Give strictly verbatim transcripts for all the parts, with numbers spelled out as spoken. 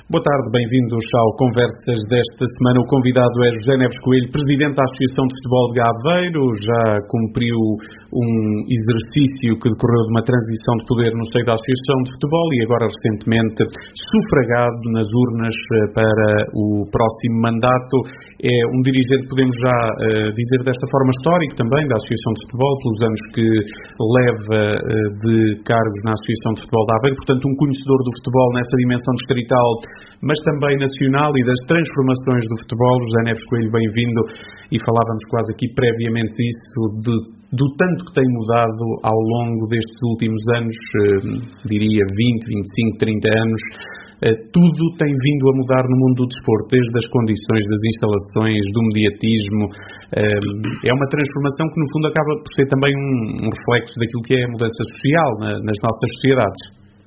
Boa tarde, bem-vindos ao Conversas desta semana. O convidado é José Neves Coelho, presidente da Associação de Futebol de Aveiro. Já cumpriu um exercício que decorreu de uma transição de poder no seio da Associação de Futebol e agora recentemente sufragado nas urnas para o próximo mandato. É um dirigente, podemos já uh, dizer desta forma, histórico também da Associação de Futebol, pelos anos que leva uh, de cargos na Associação de Futebol de Aveiro, portanto um conhecedor do futebol nessa dimensão distrital, mas também nacional e das transformações do futebol. José Neves Coelho, bem-vindo, e falávamos quase aqui previamente disso, de, do tanto que tem mudado ao longo destes últimos anos, eh, diria vinte, vinte e cinco, trinta anos, eh, tudo tem vindo a mudar no mundo do desporto, desde as condições das instalações, do mediatismo. Eh, é uma transformação que no fundo acaba por ser também um, um reflexo daquilo que é a mudança social na, nas nossas sociedades.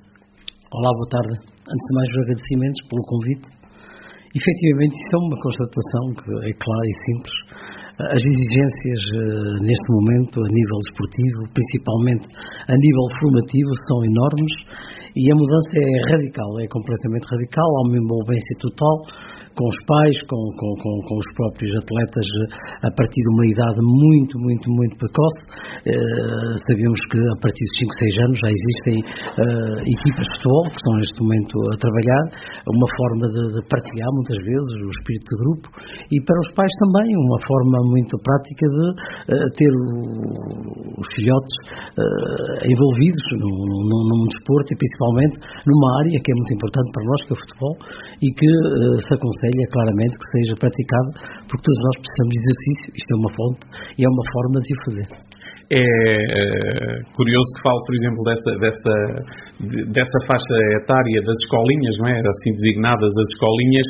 Olá, boa tarde. Antes de mais, os agradecimentos pelo convite. Efetivamente, isso é uma constatação que é clara e simples. As exigências neste momento, a nível desportivo, principalmente a nível formativo, são enormes e a mudança é radical, é completamente radical. Há uma envolvência total com os pais, com, com, com, com os próprios atletas a partir de uma idade muito, muito, muito precoce. Uh, sabemos que a partir dos cinco, seis anos já existem uh, equipas de futebol que estão neste momento a trabalhar, uma forma de, de partilhar muitas vezes o espírito de grupo, e para os pais também uma forma muito prática de uh, ter o, os filhotes uh, envolvidos no, no, num desporto e principalmente numa área que é muito importante para nós, que é o futebol, e que uh, se aconselha claramente que seja praticado, porque todos nós precisamos de exercício. Isto é uma fonte e é uma forma de o fazer. É uh, curioso que fale, por exemplo, dessa, dessa, dessa faixa etária das escolinhas, não é? Assim designadas as escolinhas,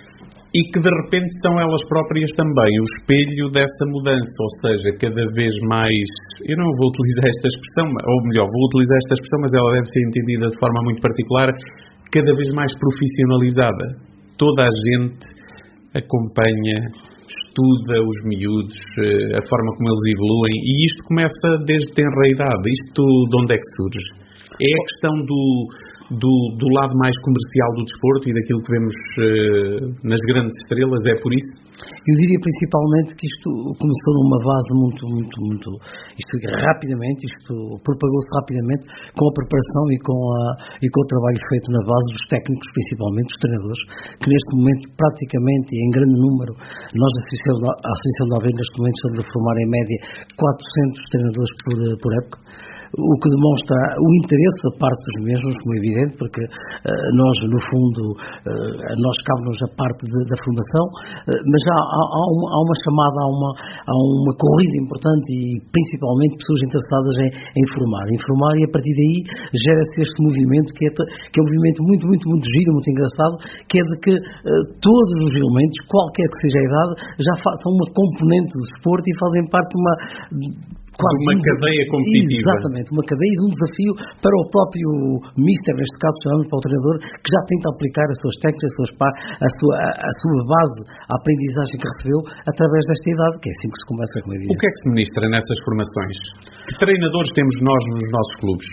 e que de repente são elas próprias também o espelho dessa mudança, ou seja, cada vez mais, eu não vou utilizar esta expressão, ou melhor, vou utilizar esta expressão, mas ela deve ser entendida de forma muito particular, cada vez mais profissionalizada. Toda a gente acompanha, estuda os miúdos, a forma como eles evoluem, e isto começa desde tenra idade. Isto de onde é que surge? É a questão do, do, do lado mais comercial do desporto e daquilo que vemos uh, nas grandes estrelas, é por isso? Eu diria principalmente que isto começou numa base muito, muito, muito, isto rapidamente, isto propagou-se rapidamente com a preparação e com, a, e com o trabalho feito na base dos técnicos, principalmente dos treinadores, que neste momento praticamente, em grande número, nós da Associação de Aveiro neste momento estamos a formar em média quatrocentos treinadores por, por época, o que demonstra o interesse da parte dos mesmos, como é evidente, porque uh, nós, no fundo, uh, nós cabe-nos a parte de, da formação, uh, mas há, há, há, uma, há uma chamada, há uma, há uma corrida importante e, principalmente, pessoas interessadas em, em formar. Em formar, e a partir daí gera-se este movimento, que é, que é um movimento muito, muito, muito giro, muito engraçado, que é de que uh, todos os elementos, qualquer que seja a idade, já façam uma componente do desporto e fazem parte de uma... Claro, de uma cadeia competitiva. Exatamente, uma cadeia de um desafio para o próprio míster, neste caso chamamos para o treinador, que já tenta aplicar as suas técnicas, as suas, a, sua, a sua base, a aprendizagem que recebeu através desta idade, que é assim que se começa com a vida. O que é que se ministra nessas formações? Que treinadores temos nós nos nossos clubes?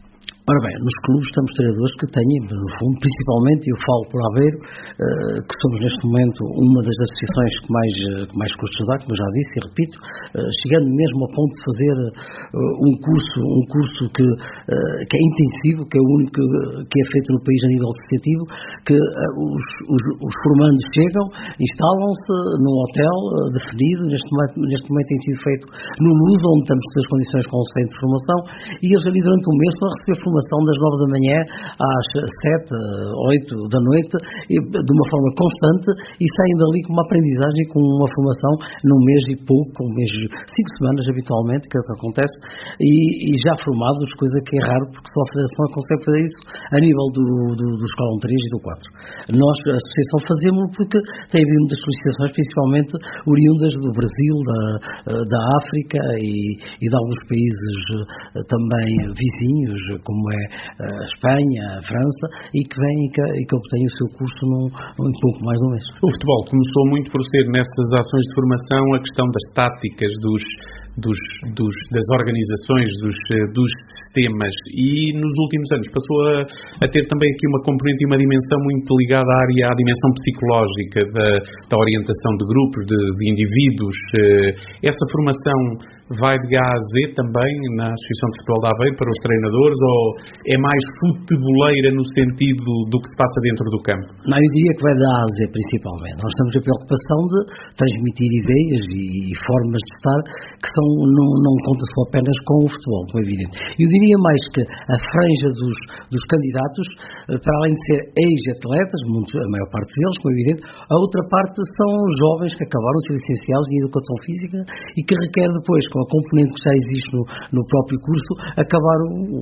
Ora bem, nos clubes temos treinadores que têm, no fundo, principalmente, eu falo por Aveiro, uh, que somos neste momento uma das associações que mais, uh, que mais custos dá, como eu já disse e repito, uh, chegando mesmo ao ponto de fazer uh, um curso, um curso que, uh, que é intensivo, que é o único que, que é feito no país a nível associativo, que uh, os, os, os formandos chegam, instalam-se num hotel uh, definido, neste momento, neste momento tem sido feito no Luz, onde temos todas as condições com o centro de formação, e eles ali durante um mês estão a receber formação das nove da manhã às sete, oito da noite, de uma forma constante, e saem dali com uma aprendizagem, com uma formação num mês e pouco, com um mês, cinco semanas habitualmente, que é o que acontece, e, e já formados, coisa que é raro, porque só a Federação consegue fazer isso a nível do, do, do Escalão três e do quatro. Nós, a Associação, fazemos porque tem havido muitas solicitações, principalmente oriundas do Brasil, da, da África e, e de alguns países também vizinhos, como é a Espanha, a França, e que vem e que, e que obtém o seu curso num, num pouco mais de um mês. O futebol começou muito por ser, nessas ações de formação, a questão das táticas, dos, dos, dos, das organizações, dos, dos temas e nos últimos anos passou a, a ter também aqui uma componente e uma dimensão muito ligada à área, à dimensão psicológica da, da orientação de grupos, de, de indivíduos. Essa formação vai de A a Z também na Associação de Futebol de Aveiro para os treinadores ou é mais futeboleira no sentido do que se passa dentro do campo? Não, eu diria que vai de A a Z principalmente. Nós temos a preocupação de transmitir ideias e formas de estar que são, não, não conta só apenas com o futebol, como é evidente. Eu diria mais que a franja dos, dos candidatos, para além de ser ex-atletas, muitos, a maior parte deles, como é evidente, a outra parte são jovens que acabaram de ser licenciados em Educação Física e que requer depois, com a componente que já existe no, no próprio curso, acabar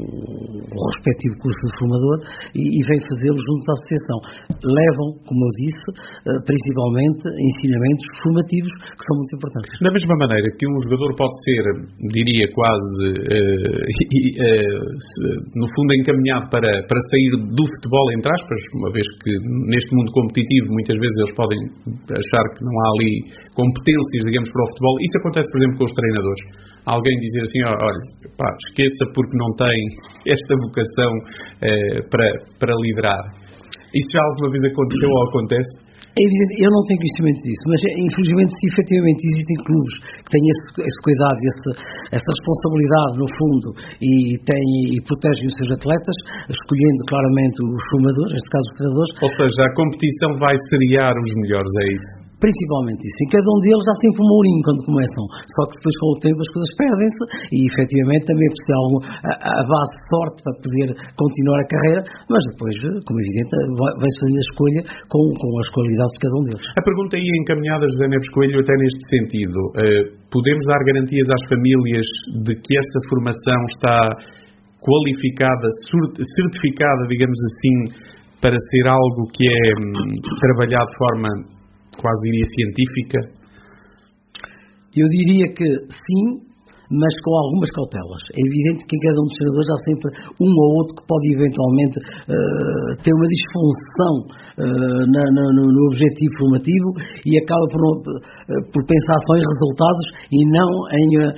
o, o respectivo curso de formador e, e vem fazê-lo junto da associação. Levam, como eu disse, principalmente ensinamentos formativos que são muito importantes. Da mesma maneira que um jogador pode ser, diria quase, uh, uh, no fundo encaminhado para, para sair do futebol, entre aspas, uma vez que neste mundo competitivo muitas vezes eles podem achar que não há ali competências, digamos, para o futebol. Isso acontece, por exemplo, com os treinadores. Alguém dizer assim, olha, pá, esqueça porque não tem esta vocação eh, para, para liderar. Isso já alguma vez aconteceu ou acontece? É evidente, eu não tenho conhecimento disso, mas infelizmente se efetivamente existem clubes que têm esse, esse cuidado, esse, essa responsabilidade no fundo e, têm, e protegem os seus atletas, escolhendo claramente os formadores, neste caso os treinadores. Ou seja, a competição vai seriar os melhores, é isso? Principalmente isso. Em cada um deles há sempre um mourinho quando começam. Só que depois com o tempo as coisas perdem-se e efetivamente também é preciso a, a base de sorte para poder continuar a carreira, mas depois, como é evidente, vai-se fazer a escolha com, com as qualidades de cada um deles. A pergunta aí encaminhada, José Neves Coelho, até neste sentido. Uh, podemos dar garantias às famílias de que essa formação está qualificada, certificada, digamos assim, para ser algo que é hum, trabalhado de forma quase iria científica? Eu diria que sim, mas com algumas cautelas. É evidente que em cada um dos treinadores há sempre um ou outro que pode eventualmente uh, ter uma disfunção uh, na, na, no, no objetivo formativo e acaba por, uh, por pensar só em resultados e não em, uh,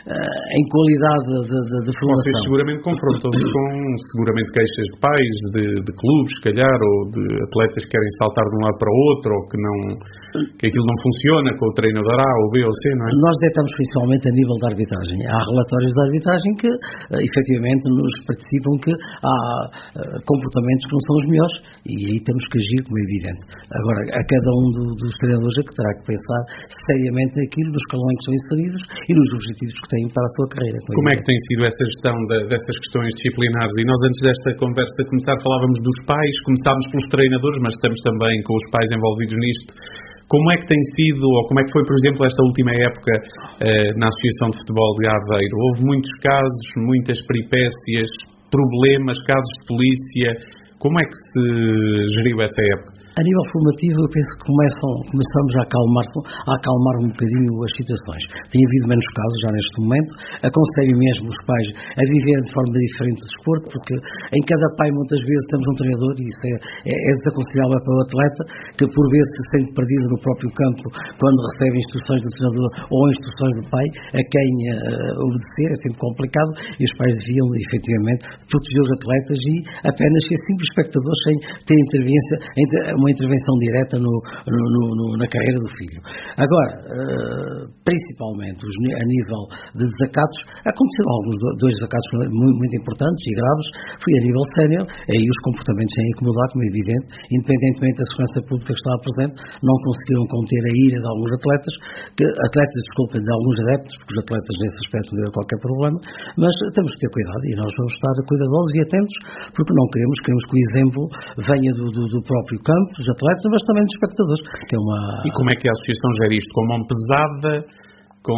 em qualidade de, de, de formação. Vocês seguramente confrontam-se com seguramente queixas de pais, de, de clubes, se calhar, ou de atletas que querem saltar de um lado para o outro, ou que, não, que aquilo não funciona com o treinador A ou B ou C, não é? Nós detectamos principalmente a nível da arbitragem. Há relatórios de arbitragem que, uh, efetivamente, nos participam que há uh, comportamentos que não são os melhores e aí temos que agir, como é evidente. Agora, a cada um do, dos treinadores é que terá que pensar seriamente naquilo, nos escalões que são inseridos e nos objetivos que têm para a sua carreira. Como, como é que tem sido essa gestão de, dessas questões disciplinares? E nós, antes desta conversa começar, falávamos dos pais, começámos pelos treinadores, mas estamos também com os pais envolvidos nisto. Como é que tem sido, ou como é que foi, por exemplo, esta última época eh, na Associação de Futebol de Aveiro? Houve muitos casos, muitas peripécias, problemas, casos de polícia. Como é que se geriu essa época? A nível formativo, eu penso que começam, começamos a acalmar, a acalmar um bocadinho as situações. Tem havido menos casos já neste momento. Aconselho mesmo os pais a viver de forma diferente o desporto, porque em cada pai, muitas vezes, temos um treinador e isso é, é, é desaconselhável para o atleta, que por vezes se sente perdido no próprio campo quando recebe instruções do treinador ou instruções do pai, a quem uh, obedecer, é sempre complicado, e os pais deviam, efetivamente, proteger os atletas e apenas ser simples espectadores sem ter intervenção, uma intervenção direta no, no, no, na carreira do filho. Agora, uh, principalmente os, a nível de desacatos, aconteceram alguns dois desacatos muito, muito importantes e graves, foi a nível sénior, aí os comportamentos têm que mudar, como é evidente, independentemente da segurança pública que estava presente, não conseguiram conter a ira de alguns atletas, que, atletas, desculpem, de alguns adeptos, porque os atletas nesse aspecto não tiveram qualquer problema, mas temos que ter cuidado e nós vamos estar cuidadosos e atentos, porque não queremos, queremos que o exemplo venha do, do, do próprio campo, dos atletas, mas também dos espectadores. Que é uma... E como é que a Associação gera isto? Com mão pesada, com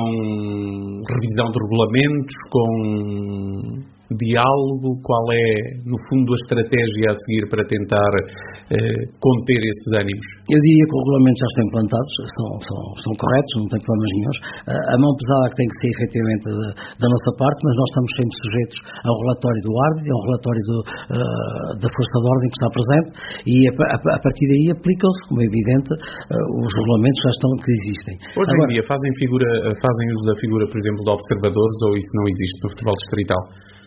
revisão de regulamentos, com diálogo? Qual é, no fundo, a estratégia a seguir para tentar eh, conter esses ânimos? Eu diria que os regulamentos já estão implantados, são, são, são corretos, não tem problemas nenhuns. A mão pesada que tem que ser efetivamente da, da nossa parte, mas nós estamos sempre sujeitos ao relatório do árbitro, ao relatório do, uh, da força de ordem que está presente e a, a, a partir daí aplicam-se, como é evidente, uh, os regulamentos já estão que existem. Hoje Agora, em dia fazem, figura, fazem uso da figura, por exemplo, de observadores ou isso não existe no futebol distrital?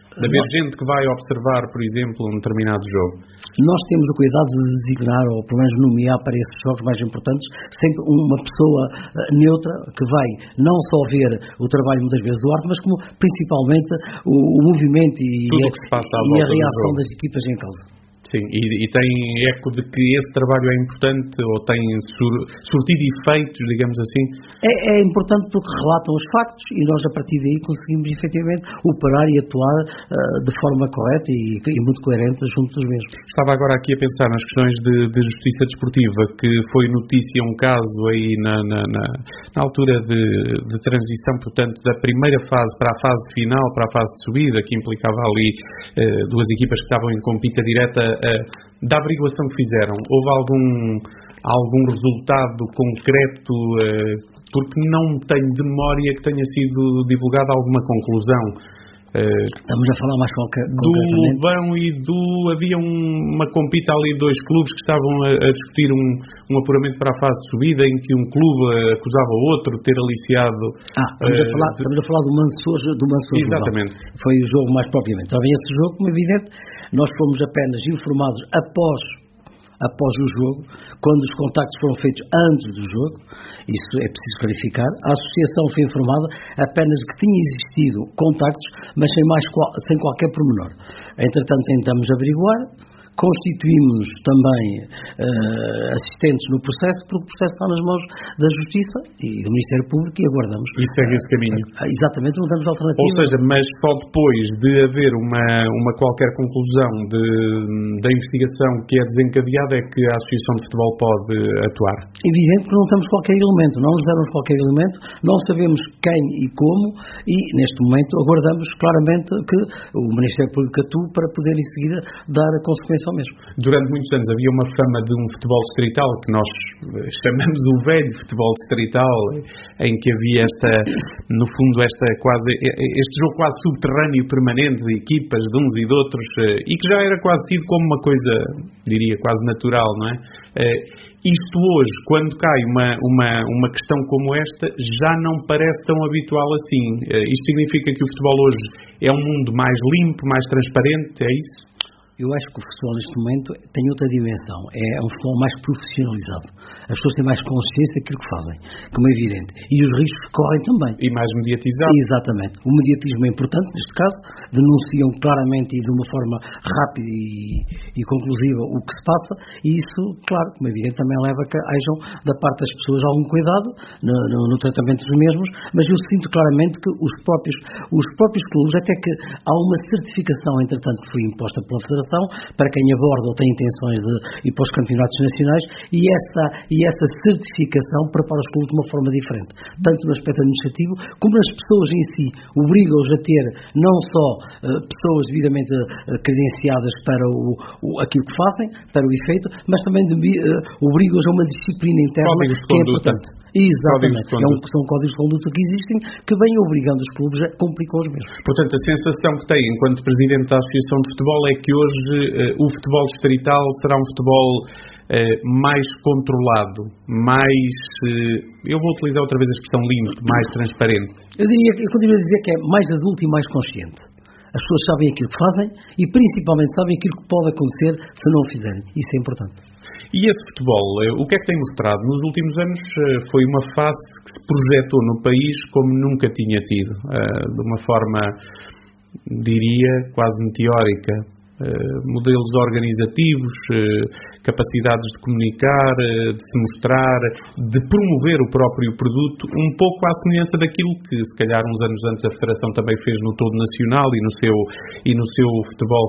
De haver nós, gente que vai observar, por exemplo, um determinado jogo? Nós temos o cuidado de designar, ou pelo menos nomear para esses jogos mais importantes, sempre uma pessoa neutra que vai não só ver o trabalho muitas vezes do árbitro, mas como principalmente o, o movimento e, Tudo a, que se passa à e a volta reação das equipas em causa. Sim, e, e tem eco de que esse trabalho é importante ou tem sur, surtido efeitos, digamos assim? É, é importante porque relatam os factos e nós a partir daí conseguimos efetivamente operar e atuar uh, de forma correta e, e muito coerente junto dos mesmos. Estava agora aqui a pensar nas questões de, de justiça desportiva, que foi notícia um caso aí na, na, na, na altura de, de transição, portanto, da primeira fase para a fase final, para a fase de subida, que implicava ali uh, duas equipas que estavam em compita direta. Uh, da averiguação que fizeram, houve algum, algum resultado concreto, uh, porque não tenho de memória que tenha sido divulgada alguma conclusão. Uh, Estamos a falar mais qualquer, do Lobão e do... Havia um, uma compita ali de dois clubes que estavam a, a discutir um, um apuramento para a fase de subida, em que um clube acusava o outro de ter aliciado... Ah, estamos, uh, a, falar, de... estamos a falar do Mansour, do Mansour. Exatamente. Lobão. Foi o jogo mais propriamente. Também esse jogo, como é evidente, nós fomos apenas informados após, após o jogo, quando os contactos foram feitos antes do jogo, isso é preciso clarificar. A associação foi informada apenas que tinha existido contactos, mas sem, mais, sem qualquer pormenor. Entretanto, tentamos averiguar, constituímos também uh, assistentes no processo, porque o processo está nas mãos da Justiça e do Ministério Público e aguardamos. E segue esse caminho. Uh, exatamente, não temos alternativa. Ou seja, mas só depois de haver uma, uma qualquer conclusão de, da investigação que é desencadeada é que a Associação de Futebol pode atuar. Evidente que não temos qualquer elemento, não nos damos qualquer elemento, não sabemos quem e como e, neste momento, aguardamos claramente que o Ministério Público atue para poder, em seguida, dar a consequência ao mesmo. Durante muitos anos havia uma fama de um futebol distrital, que nós chamamos o velho futebol distrital, em que havia esta, no fundo, esta quase, este jogo quase subterrâneo permanente de equipas de uns e de outros, e que já era quase tido como uma coisa, diria, quase natural, não é? Isto hoje, quando cai uma, uma, uma questão como esta, já não parece tão habitual assim. Isto significa que o futebol hoje é um mundo mais limpo, mais transparente, é isso? Eu acho que o futebol neste momento tem outra dimensão, é um futebol mais profissionalizado. As pessoas têm mais consciência daquilo que fazem, como é evidente. E os riscos que correm também. E mais mediatizado. Exatamente. O mediatismo é importante, neste caso, denunciam claramente e de uma forma rápida e, e conclusiva o que se passa, e isso, claro, como é evidente, também leva a que hajam da parte das pessoas algum cuidado no, no, no tratamento dos mesmos, mas eu sinto claramente que os próprios, os próprios clubes, até que há uma certificação, entretanto, que foi imposta pela Federação, para quem aborda ou tem intenções de ir para os campeonatos nacionais, e essa, e essa certificação prepara os clubes de uma forma diferente, tanto no aspecto administrativo como nas pessoas em si, obriga-os a ter não só uh, pessoas devidamente uh, credenciadas para o, o, aquilo que fazem, para o efeito, mas também uh, obriga-os a uma disciplina interna que é importante. Exatamente, é um, são códigos de conduta que existem que vêm obrigando os clubes a cumprir com os mesmos. Portanto, a sensação que tem enquanto Presidente da Associação de Futebol é que hoje uh, o futebol distrital será um futebol uh, mais controlado, mais, uh, eu vou utilizar outra vez a expressão limpo, mais transparente. Eu diria, eu continuo a dizer que é mais adulto e mais consciente. As pessoas sabem aquilo que fazem e principalmente sabem aquilo que pode acontecer se não o fizerem. Isso é importante. E esse futebol, o que é que tem mostrado? Nos últimos anos foi uma face que se projetou no país como nunca tinha tido, de uma forma, diria, quase meteórica. Modelos organizativos, capacidades de comunicar, de se mostrar, de promover o próprio produto, um pouco à semelhança daquilo que, se calhar, uns anos antes a Federação também fez no todo nacional e no seu, e no seu futebol.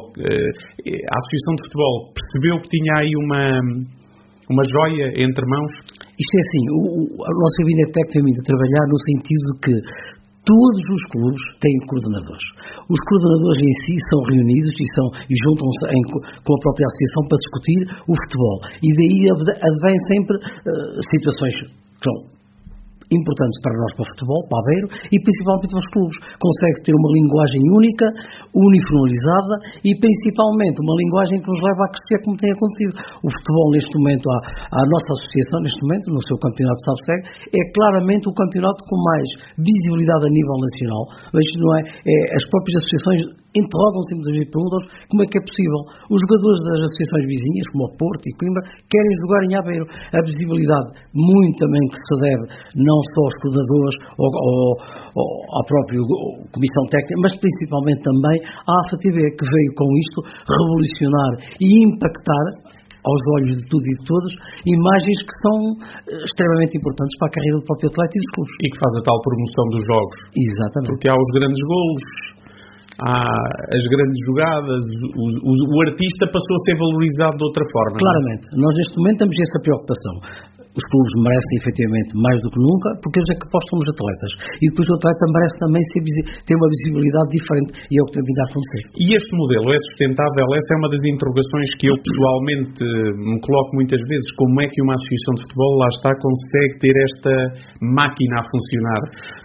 A Associação de Futebol percebeu que tinha aí uma, uma joia entre mãos? Isto é assim, o, o nosso Vinatec tem vindo a trabalhar no sentido de que todos os clubes têm coordenadores. Os coordenadores em si são reunidos e, são, e juntam-se em, com a própria associação para discutir o futebol. E daí advém sempre uh, situações que são importantes para nós, para o futebol, para o Aveiro e principalmente para os clubes. Consegue-se ter uma linguagem única, uniformizada e principalmente uma linguagem que nos leva a crescer como tem acontecido. O futebol neste momento, a, a nossa associação neste momento, no seu campeonato de SABSEG, é claramente o campeonato com mais visibilidade a nível nacional. Mas não é, é as próprias associações interrogam-se muitas vezes e perguntam como é que é possível. Os jogadores das associações vizinhas, como o Porto e Coimbra, querem jogar em Aveiro. A visibilidade, muito também que se deve, não só aos coordenadores ou, ou, ou à própria comissão técnica, mas principalmente também à A F A T V, que veio com isto revolucionar e impactar aos olhos de tudo e de todos, imagens que são extremamente importantes para a carreira do próprio atleta e dos clubes. E que faz a tal promoção dos jogos. Exatamente. Porque há os grandes golos, há as grandes jogadas, o, o, o artista passou a ser valorizado de outra forma. Claramente. Não? Nós neste momento temos essa preocupação. Os clubes merecem efetivamente mais do que nunca, porque eles é que apostam nos atletas. E depois o atleta merece também ser, ter uma visibilidade diferente, e é o que tem vindo a acontecer. E este modelo é sustentável? Essa é uma das interrogações que eu pessoalmente me coloco muitas vezes. Como é que uma associação de futebol, lá está, consegue ter esta máquina a funcionar?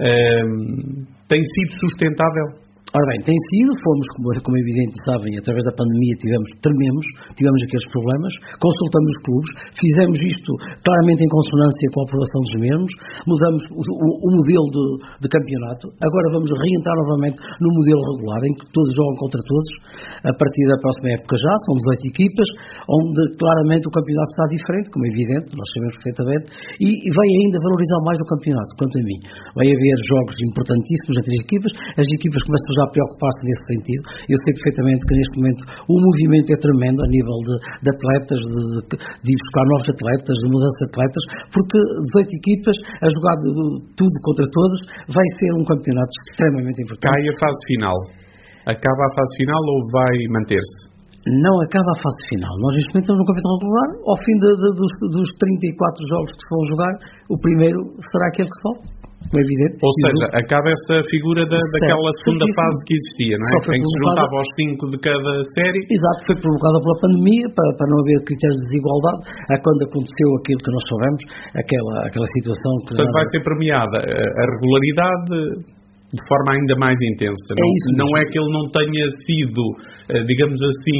Um, tem sido sustentável? Ora bem, tem sido, fomos, como, como é evidente, sabem, através da pandemia tivemos, trememos, tivemos aqueles problemas, consultamos os clubes, fizemos isto claramente em consonância com a aprovação dos mesmos, mudamos o, o, o modelo de, de campeonato, agora vamos reentrar novamente no modelo regular, em que todos jogam contra todos, a partir da próxima época já, são dezoito equipas, onde claramente o campeonato está diferente, como é evidente, nós sabemos perfeitamente, e, e vai ainda valorizar mais o campeonato, quanto a mim. Vai haver jogos importantíssimos entre as equipas, as equipas começam já a preocupar-se nesse sentido. Eu sei perfeitamente que neste momento o movimento é tremendo a nível de, de atletas, de, de, de ir buscar novos atletas, de mudança de atletas, porque dezoito equipas a jogar de, de, tudo contra todos vai ser um campeonato extremamente importante. Cai a fase final. Acaba a fase final ou vai manter-se? Não acaba a fase final. Nós neste momento estamos no campeonato regular. Ao fim de, de, dos, dos trinta e quatro jogos que se vão jogar, o primeiro será aquele que sobe. É evidente. Ou seja, do... acaba essa figura da, daquela segunda fase que existia, não é? Em que se juntava aos cinco de cada série. Exato, foi provocada pela pandemia, para, para não haver critérios de desigualdade, a quando aconteceu aquilo que nós soubemos, aquela, aquela situação que... Portanto, vai ser premiada a regularidade de forma ainda mais intensa. É não, isso não é que ele não tenha sido, digamos assim,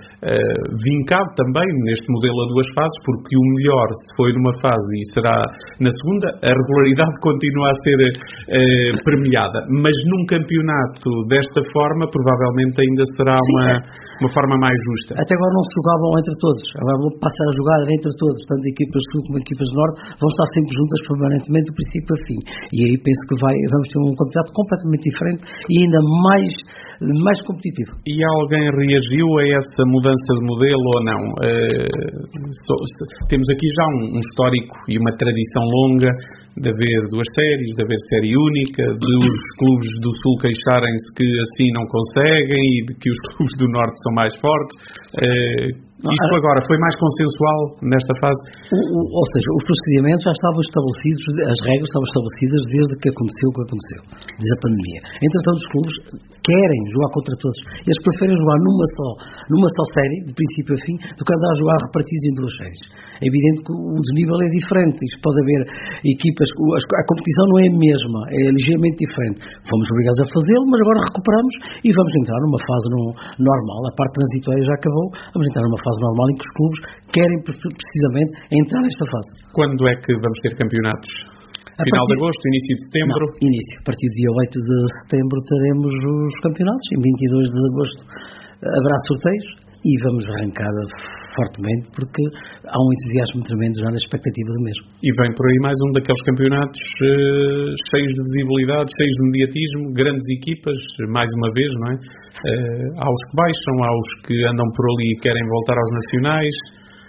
vincado também neste modelo a duas fases, porque o melhor se foi numa fase e será na segunda, a regularidade continua a ser eh, premiada. Mas num campeonato desta forma, provavelmente ainda será uma, uma forma mais justa. Até agora não se jogavam entre todos. Agora vão passar a jogar entre todos. Tanto equipas sul como equipas norte vão estar sempre juntas permanentemente do princípio a fim. E aí penso que vai, vamos ter um campeonato completamente diferente e ainda mais, mais competitivo. E alguém reagiu a essa mudança de modelo ou não? Uh, so, so, temos aqui já um, um histórico e uma tradição longa de haver duas séries, de haver série única, de os clubes do Sul queixarem-se que assim não conseguem e de que os clubes do Norte são mais fortes. Uh, Isto agora foi mais consensual nesta fase? O, o, ou seja, os procedimentos já estavam estabelecidos, as regras estavam estabelecidas desde que aconteceu o que aconteceu, desde a pandemia. Entretanto, os clubes querem jogar contra todos. Eles preferem jogar numa só, numa só série, de princípio a fim, do que andar a jogar repartidos em duas séries. É evidente que o desnível é diferente. Isto pode haver equipas, a competição não é a mesma, é ligeiramente diferente. Fomos obrigados a fazê-lo, mas agora recuperamos e vamos entrar numa fase no, normal. A parte transitória já acabou, vamos entrar numa fase normal em que os clubes querem precisamente entrar nesta fase. Quando é que vamos ter campeonatos? A Final partir... de agosto, início de setembro? Não, início. A partir do dia oito de setembro teremos os campeonatos. Em vinte e dois de agosto haverá sorteios e vamos arrancar fortemente porque há um entusiasmo tremendo já na expectativa do mesmo. E vem por aí mais um daqueles campeonatos uh, cheios de visibilidade, cheios de mediatismo, grandes equipas, mais uma vez, não é? Uh, há os que baixam, há os que andam por ali e querem voltar aos nacionais.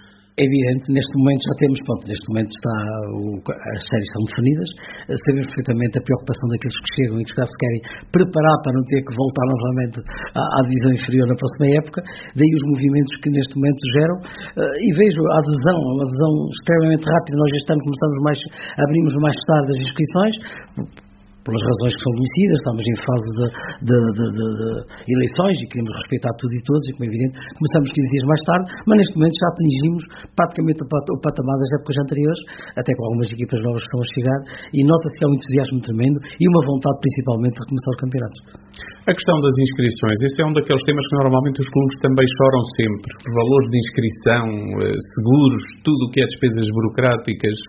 É evidente, neste momento já temos, pronto, neste momento está o, as séries são definidas, sabemos perfeitamente a preocupação daqueles que chegam e que já se querem preparar para não ter que voltar novamente à, à divisão inferior na próxima época, daí os movimentos que neste momento geram, uh, e vejo a adesão, uma adesão extremamente rápida. Nós este ano começamos mais, abrimos mais tarde as inscrições, pelas razões que são conhecidas, estamos em fase de, de, de, de, de eleições e queremos respeitar tudo e todos, e como é evidente, começamos quinze dias mais tarde, mas neste momento já atingimos praticamente o, pat, o patamar das épocas anteriores, até com algumas equipas novas que estão a chegar, e nota-se que há um entusiasmo tremendo e uma vontade principalmente de recomeçar os campeonatos. A questão das inscrições, esse é um daqueles temas que normalmente os clubes também choram sempre. Valores de inscrição, seguros, tudo o que é despesas burocráticas.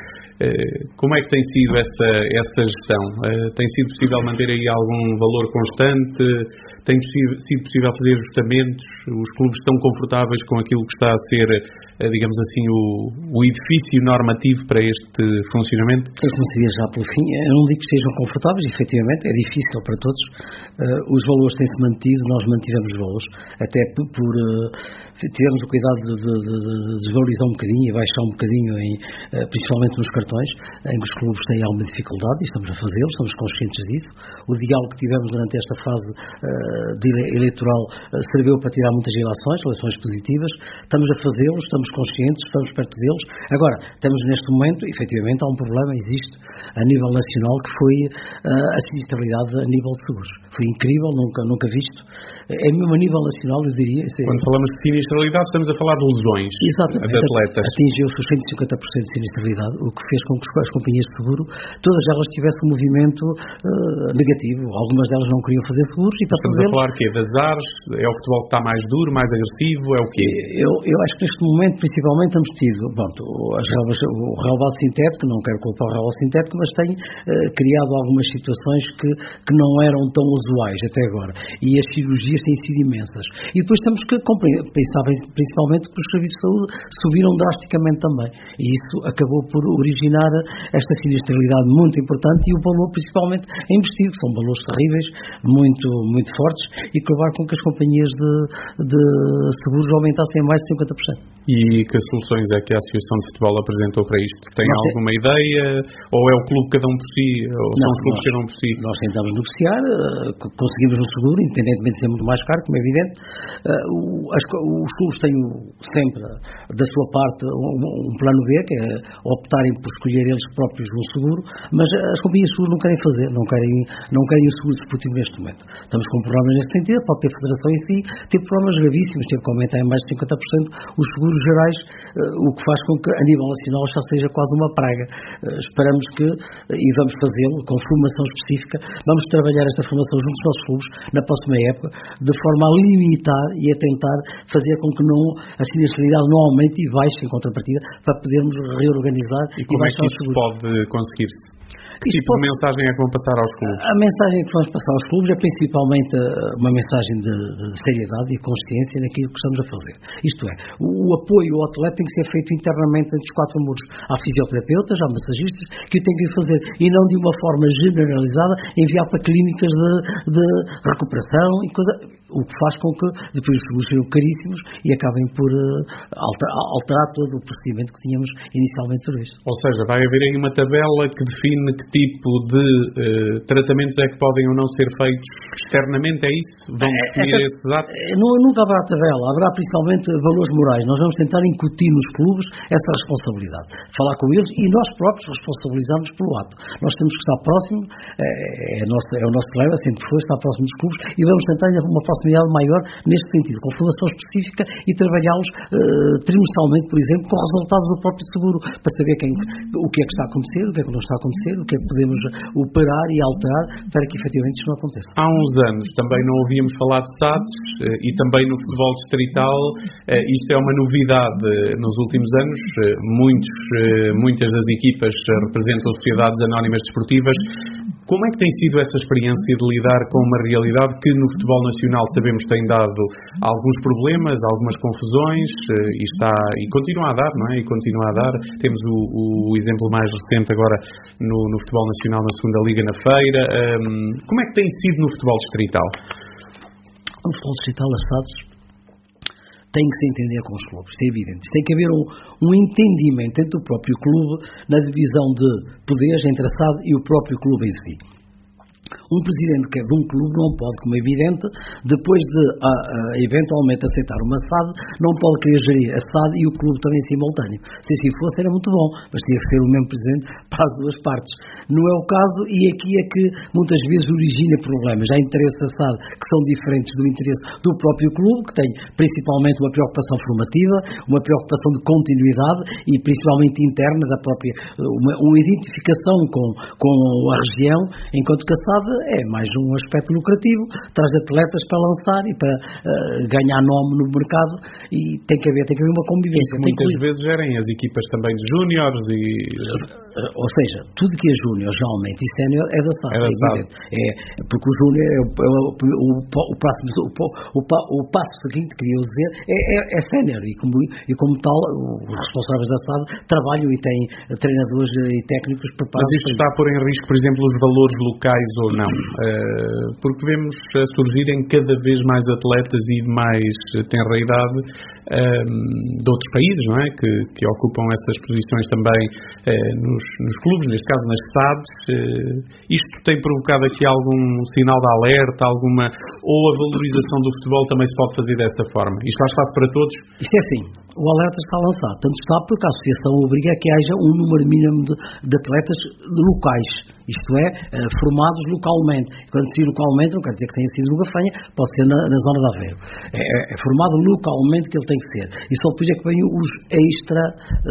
Como é que tem sido essa, essa gestão? Tem sido possível manter aí algum valor constante? Tem sido possível fazer ajustamentos? Os clubes estão confortáveis com aquilo que está a ser, digamos assim, o, o edifício normativo para este funcionamento? Eu começaria já pelo fim. Eu não digo que estejam confortáveis, efetivamente, é difícil para todos. Uh, os valores têm-se mantido, nós mantivemos os valores, até por... por uh, tivemos o cuidado de, de, de, de desvalorizar um bocadinho e baixar um bocadinho, em, uh, principalmente nos cartões, em que os clubes têm alguma dificuldade, e estamos a fazê-lo, estamos conscientes disso. O diálogo que tivemos durante esta fase uh, de eleitoral uh, serviu para tirar muitas ilações, relações positivas. Estamos a fazê-lo, estamos conscientes, estamos perto deles. Agora, temos neste momento, efetivamente, há um problema, existe, a nível nacional, que foi uh, a sinistralidade a nível de seguros. Foi incrível, nunca, nunca visto. É mesmo a nível nacional, eu diria. É... Quando falamos de sinistralidade, estamos a falar de lesões. Exatamente. De atletas. Atingiu-se os cento e cinquenta por cento de sinistralidade, o que fez com que as companhias de seguro, todas elas tivessem um movimento uh, negativo. Algumas delas não queriam fazer seguros e para Estamos fazer... a falar que é das ares, é o futebol que está mais duro, mais agressivo, é o quê? Eu, eu acho que neste momento, principalmente, temos tido, pronto, as relvas, o relvado sintético, não quero culpar o relvado sintético, mas tem uh, criado algumas situações que, que não eram tão usuais até agora. E as cirurgias têm sido imensas. E depois temos que pensar principalmente que os serviços de saúde subiram drasticamente também. E isso acabou por originar esta sinistralidade muito importante e o valor principalmente é investido, que são valores terríveis, muito, muito fortes, e que levar com que as companhias de, de seguros aumentassem mais de cinquenta por cento. E que soluções é que a Associação de Futebol apresentou para isto? Tem nós alguma te... ideia? Ou é o clube cada um por si? Ou não, são os clubes nós, cada um por si? Nós tentamos negociar, conseguimos um seguro, independentemente de ser muito mais caro, como é evidente. As, os clubes têm sempre, da sua parte, um, um plano B, que é optarem por escolher eles próprios um seguro, mas as companhias de seguros não querem fazer, não querem, não querem o seguro desportivo neste momento. Estamos com problemas nesse sentido, a própria Federação em si tem problemas gravíssimos, teve que aumentar em mais de cinquenta por cento os seguros gerais, o que faz com que a nível nacional já seja quase uma praga. Esperamos que, e vamos fazê-lo com formação específica, vamos trabalhar esta formação junto aos nossos clubes na próxima época, de forma a limitar e a tentar fazer com que não, a sinistralidade não aumente e baixe em contrapartida, para podermos reorganizar e, e como é que isso pode conseguir-se? Que tipo pode... de mensagem é que vão passar aos clubes? A mensagem que vamos passar aos clubes é principalmente uma mensagem de, de seriedade e consciência naquilo que estamos a fazer. Isto é, o, o apoio ao atleta tem que ser feito internamente entre os quatro muros. Há fisioterapeutas, há massagistas que o têm que fazer, e não de uma forma generalizada enviar para clínicas de, de recuperação e coisa, o que faz com que depois os seguros sejam caríssimos e acabem por uh, alterar, alterar todo o procedimento que tínhamos inicialmente previsto. Ou seja, vai haver aí uma tabela que define que tipo de uh, tratamentos é que podem ou não ser feitos externamente, é isso? Vão definir Essa, esses dados? Nunca haverá tabela, haverá principalmente valores morais. Nós vamos tentar incutir nos clubes essa responsabilidade. Falar com eles e nós próprios responsabilizarmos pelo ato. Nós temos que estar próximo, é, é, nosso, é o nosso problema, sempre foi, estar próximo dos clubes, e vamos tentar uma proximidade maior neste sentido, com formação específica e trabalhá-los uh, trimestralmente, por exemplo, com resultados do próprio seguro, para saber quem, o que é que está a acontecer, o que é que não está a acontecer, o que é que podemos operar e alterar para que efetivamente isso não aconteça. Há uns anos também não ouvíamos falar de S A Ds e também no futebol distrital. Isto é uma novidade nos últimos anos. Muitos, muitas das equipas representam sociedades anónimas desportivas. Como é que tem sido essa experiência de lidar com uma realidade que no futebol nacional sabemos tem dado alguns problemas, algumas confusões e, está, e continua a dar, não é? E continua a dar. Temos o, o exemplo mais recente agora no, no futebol nacional na segunda Liga na Feira. Um, como é que tem sido no futebol distrital? No futebol distrital, as S A Ds tem que se entender com os clubes, isso é evidente. Tem que haver um, um entendimento entre o próprio clube na divisão de poderes entre a S A D e o próprio clube em si. Um presidente que é de um clube não pode, como é evidente, depois de uh, uh, eventualmente aceitar uma S A D, não pode querer gerir a S A D e o clube também em simultâneo. Se assim fosse era muito bom, mas tinha que ser o mesmo presidente para as duas partes. Não é o caso, e aqui é que muitas vezes origina problemas. Há interesses da S A D que são diferentes do interesse do próprio clube, que tem principalmente uma preocupação formativa, uma preocupação de continuidade e principalmente interna da própria, uma, uma identificação com, com a região, enquanto que a S A D é mais um aspecto lucrativo, traz atletas para lançar e para uh, ganhar nome no mercado, e tem que haver, tem que haver uma convivência. E que muitas que... vezes gerem as equipas também de júniores e... Uh, ou seja, tudo que é júnior, geralmente, e sénior é da S A D. É, da S A D. É, é porque o júnior é o, é o, o, o, passo, o, o, o passo seguinte, queria dizer, é, é, é sénior, e como, e como tal, os responsáveis da S A D trabalham e têm treinadores e técnicos preparados. Mas isto está a pôr em risco, por exemplo, os valores locais ou não? Uh, porque vemos a surgirem cada vez mais atletas e de mais tenra idade uh, de outros países, não é? Que, que ocupam essas posições também uh, nos, nos clubes, neste caso nas S A Ds. Uh, isto tem provocado aqui algum sinal de alerta, alguma, ou a valorização do futebol também se pode fazer desta forma? Isto faz espaço para todos? Isto é assim, o alerta está lançado, tanto está porque a associação obriga a que haja um número mínimo de, de atletas locais, isto é, uh, formados localmente. Quando se diz localmente, não quer dizer que tenha sido no Gafanha, pode ser na, na zona de Aveiro. É, é formado localmente que ele tem que ser. E só depois é que vêm os extra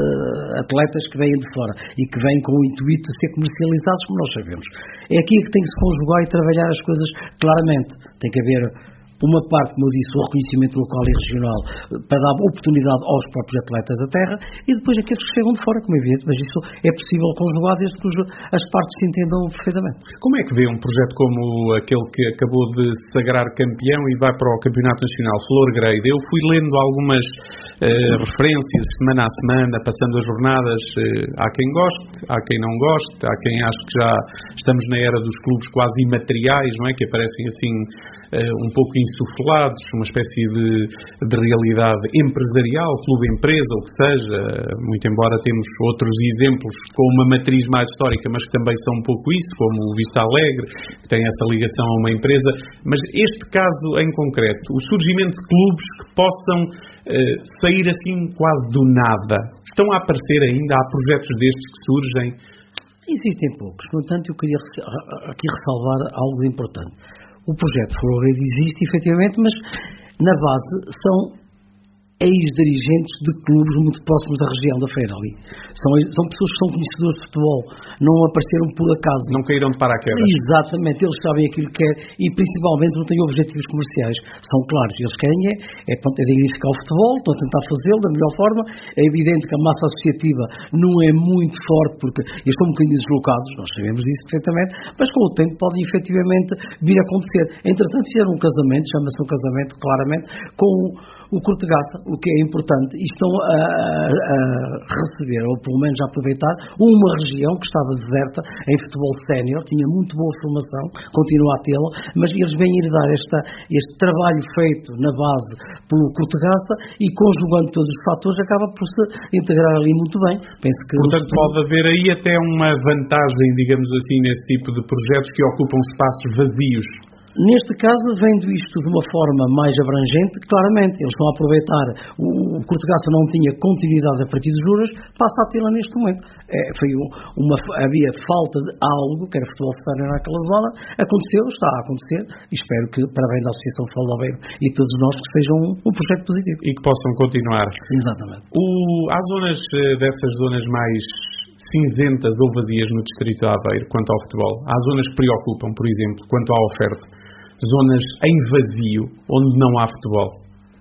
uh, atletas que vêm de fora e que vêm com o intuito de ser comercializados, como nós sabemos. É aqui que tem que se conjugar e trabalhar as coisas claramente. Tem que haver uma parte, como eu disse, o reconhecimento local e regional para dar oportunidade aos próprios atletas da terra, e depois aqueles que chegam de fora, como é evidente, mas isso é possível conjugar desde que as partes se entendam perfeitamente. Como é que vê um projeto como aquele que acabou de se sagrar campeão e vai para o Campeonato Nacional, Florgrade? Eu fui lendo algumas uh, referências semana a semana, passando as jornadas. Uh, há quem goste, há quem não goste, há quem ache que já estamos na era dos clubes quase imateriais, não é? Que aparecem assim uh, um pouco insuflados, uma espécie de, de realidade empresarial, clube-empresa, ou que seja, muito embora temos outros exemplos com uma matriz mais histórica, mas que também são um pouco isso, como o Vista Alegre, que tem essa ligação a uma empresa. Mas este caso em concreto, o surgimento de clubes que possam eh, sair assim quase do nada, estão a aparecer ainda? Há projetos destes que surgem? Existem poucos. No entanto, eu queria aqui ressalvar algo importante. O projeto Florgrade existe, efetivamente, mas na base são ex-dirigentes de clubes muito próximos da região da Feira ali. São, são pessoas que são conhecedores de futebol, não apareceram por acaso. Não caíram de paraquedas. Exatamente, eles sabem aquilo que querem e principalmente não têm objetivos comerciais. São claros, eles querem é, é, é dignificar o futebol, estão a tentar fazê-lo da melhor forma. É evidente que a massa associativa não é muito forte porque eles estão um bocadinho deslocados, nós sabemos disso perfeitamente, mas com o tempo podem efetivamente vir a acontecer. Entretanto, fizeram um casamento, chama-se um casamento claramente, com o Cortegaça, o que é importante, e estão a, a receber, ou pelo menos a aproveitar, uma região que estava deserta em futebol sénior, tinha muito boa formação, continua a tê-la, mas eles vêm herdar esta, este trabalho feito na base pelo Cortegaça e conjugando todos os fatores acaba por se integrar ali muito bem. Penso que Portanto, pode haver aí até uma vantagem, digamos assim, nesse tipo de projetos que ocupam espaços vazios. Neste caso, vendo isto de uma forma mais abrangente, claramente, eles estão a aproveitar, o, o Cortegaça não tinha continuidade a partir de juros, passa a tê-la neste momento. É, foi uma, havia falta de algo, que era futebol secundário naquela zona, aconteceu, está a acontecer, e espero que, para bem da Associação de Futebol de Aveiro e todos nós, que seja um, um projeto positivo. E que possam continuar. Exatamente. O, há zonas, dessas zonas mais cinzentas ou vazias no distrito de Aveiro quanto ao futebol. Há zonas que preocupam, por exemplo, quanto à oferta. Zonas em vazio, onde não há futebol.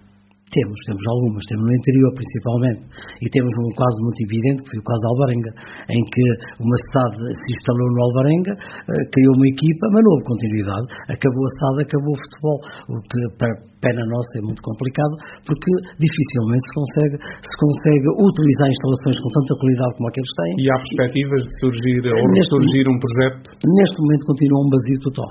Temos, temos algumas, temos no interior principalmente, e temos um caso muito evidente, que foi o caso de Alvarenga, em que uma S A D se instalou no Alvarenga, uh, criou uma equipa, mas não houve continuidade, acabou a S A D, acabou o futebol, o que para pena nossa é muito complicado, porque dificilmente se consegue, se consegue utilizar instalações com tanta qualidade como aqueles têm. E há perspectivas de surgir, ou de surgir um projeto? Neste momento continua um vazio total.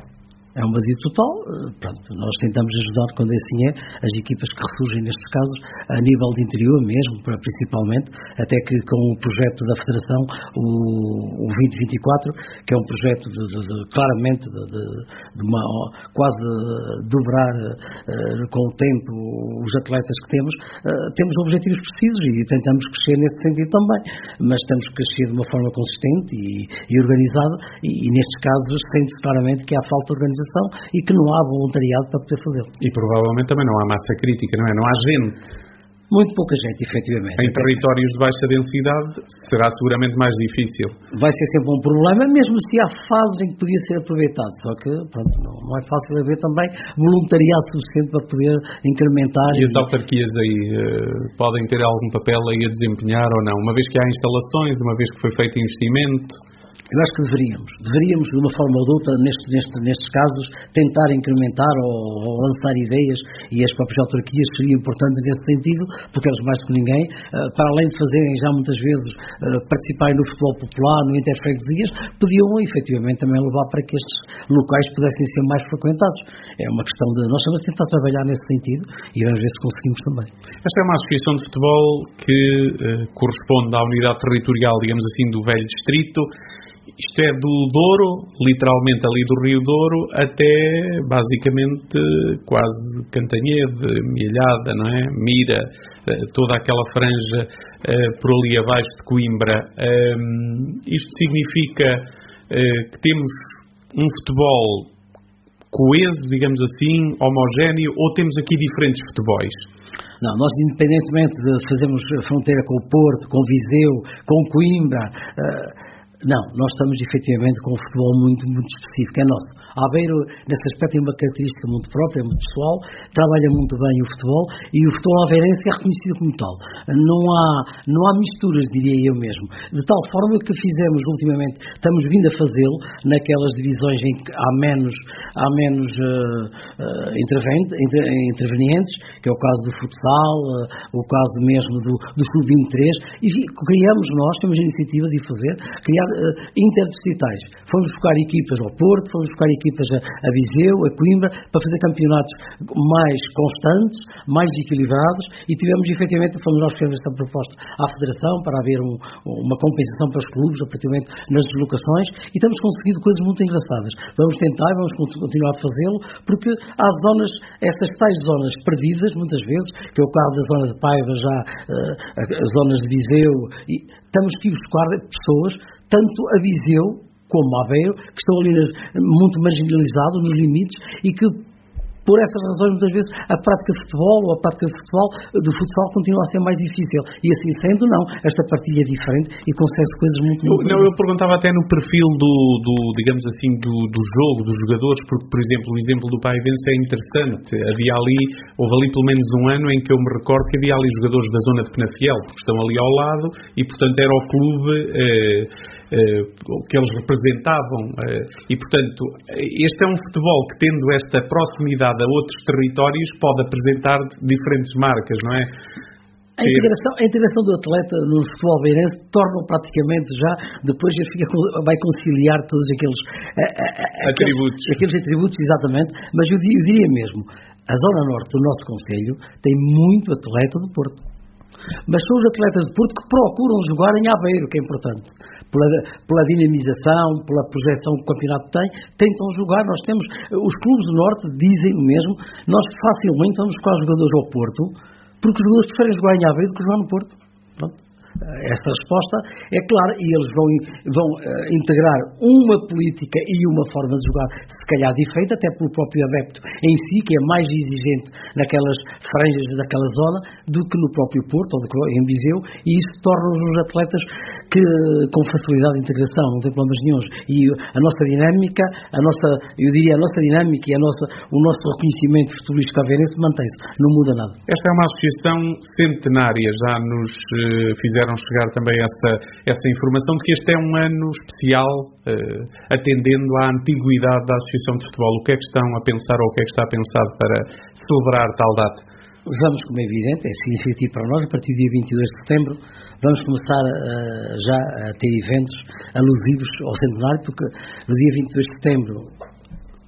É um vazio total. Pronto, nós tentamos ajudar, quando assim é, as equipas que ressurgem nestes casos, a nível de interior mesmo, principalmente, até que com o projeto da Federação, o, o vinte vinte e quatro, que é um projeto de, de, de, claramente de, de, de uma, quase dobrar uh, com o tempo os atletas que temos, uh, temos objetivos precisos e tentamos crescer nesse sentido também, mas temos que crescer de uma forma consistente e, e organizada, e, e nestes casos sente-se claramente que há falta de organização e que não há voluntariado para poder fazê-lo. E provavelmente também não há massa crítica, não é? Não há gente. Muito pouca gente, efetivamente. Em territórios de baixa densidade será seguramente mais difícil. Vai ser sempre um problema, mesmo se há fases em que podia ser aproveitado. Só que, pronto, não, não é fácil haver também voluntariado suficiente para poder incrementar. E, e as autarquias aí uh, podem ter algum papel aí a desempenhar ou não? Uma vez que há instalações, uma vez que foi feito investimento... Eu acho que deveríamos. Deveríamos, de uma forma ou de outra, neste, neste, nestes casos, tentar incrementar ou, ou lançar ideias, e as próprias autarquias seriam importantes nesse sentido, porque eles, mais do que ninguém, uh, para além de fazerem já muitas vezes uh, participarem no futebol popular, no interfreguesias, podiam efetivamente também levar para que estes locais pudessem ser mais frequentados. É uma questão de... Nós estamos a tentar trabalhar nesse sentido e vamos ver se conseguimos também. Esta é uma associação de futebol que uh, corresponde à unidade territorial, digamos assim, do velho distrito. Isto é do Douro, literalmente ali do Rio Douro, até basicamente quase Cantanhede, Milhada, não é? Mira, toda aquela franja uh, por ali abaixo de Coimbra. Um, isto significa uh, que temos um futebol coeso, digamos assim, homogéneo, ou temos aqui diferentes futebols? Não, nós, independentemente de fazermos fronteira com o Porto, com Viseu, com Coimbra... Uh, Não, nós estamos efetivamente com um futebol muito, muito específico, é nosso. A Aveiro, nesse aspecto, tem uma característica muito própria, muito pessoal, trabalha muito bem o futebol, e o futebol aveirense é reconhecido como tal. Não há, não há misturas, diria eu mesmo. De tal forma que fizemos ultimamente, estamos vindo a fazê-lo, naquelas divisões em que há menos, há menos uh, uh, intervenientes, inter, intervenientes, que é o caso do futsal, uh, o caso mesmo do, do sub vinte e três, e criamos nós, temos a iniciativa de fazer, criar Uh, interdistritais. Fomos buscar equipas ao Porto, fomos buscar equipas a, a Viseu, a Coimbra, para fazer campeonatos mais constantes, mais equilibrados, e tivemos efetivamente, fomos nós que fizemos esta proposta à Federação para haver um, uma compensação para os clubes, aparentemente nas deslocações, e temos conseguido coisas muito engraçadas. Vamos tentar, vamos continuar a fazê-lo, porque há zonas, essas tais zonas perdidas, muitas vezes, que é o caso da zona de Paiva, já uh, as zonas de Viseu, e temos que ir buscar pessoas, tanto a Viseu como a Aveiro, que estão ali muito marginalizados nos limites, e que por essas razões muitas vezes a prática de futebol ou a prática de futebol, do futsal continua a ser mais difícil, e assim sendo não, esta partilha é diferente e consegue-se coisas muito, muito eu, não, eu perguntava até no perfil do, do digamos assim, do, do jogo, dos jogadores, porque por exemplo o exemplo do Paivense é interessante. Havia ali, houve ali pelo menos um ano em que eu me recordo que havia ali jogadores da zona de Penafiel, porque estão ali ao lado, e portanto era o clube eh, eh, que eles representavam, eh, e portanto este é um futebol que, tendo esta proximidade a outros territórios, pode apresentar diferentes marcas, não é? A integração, a integração do atleta no futebol aveirense torna praticamente já, depois já fica, vai conciliar todos aqueles, a, a, a, atributos. Aqueles, aqueles atributos, exatamente, mas eu, eu diria mesmo, a zona norte do nosso concelho tem muito atleta do Porto. Mas são os atletas de Porto que procuram jogar em Aveiro, que é importante. Pela, pela dinamização, pela projeção que o campeonato tem, tentam jogar. Nós temos, os clubes do Norte dizem o mesmo, nós facilmente vamos buscar jogadores ao Porto, porque os jogadores preferem jogar em Aveiro do que jogar no Porto. Pronto. Esta resposta é clara, e eles vão, vão uh, integrar uma política e uma forma de jogar, se calhar diferente, até pelo próprio adepto em si, que é mais exigente naquelas franjas daquela zona do que no próprio Porto ou em Viseu, e isso torna-os os atletas que, com facilidade de integração, não tem problemas nenhums. E a nossa dinâmica, a nossa, eu diria a nossa dinâmica e a nossa, o nosso reconhecimento futebolístico aveirense mantém-se, não muda nada. Esta é uma associação centenária, já nos uh, fizeram chegar também essa, essa informação de que este é um ano especial, uh, atendendo à antiguidade da Associação de Futebol. O que é que estão a pensar, ou o que é que está pensado para celebrar tal data? Vamos, como é evidente, é significativo para nós, a partir do dia vinte e dois de setembro, vamos começar uh, já a ter eventos alusivos ao centenário, porque no dia vinte e dois de setembro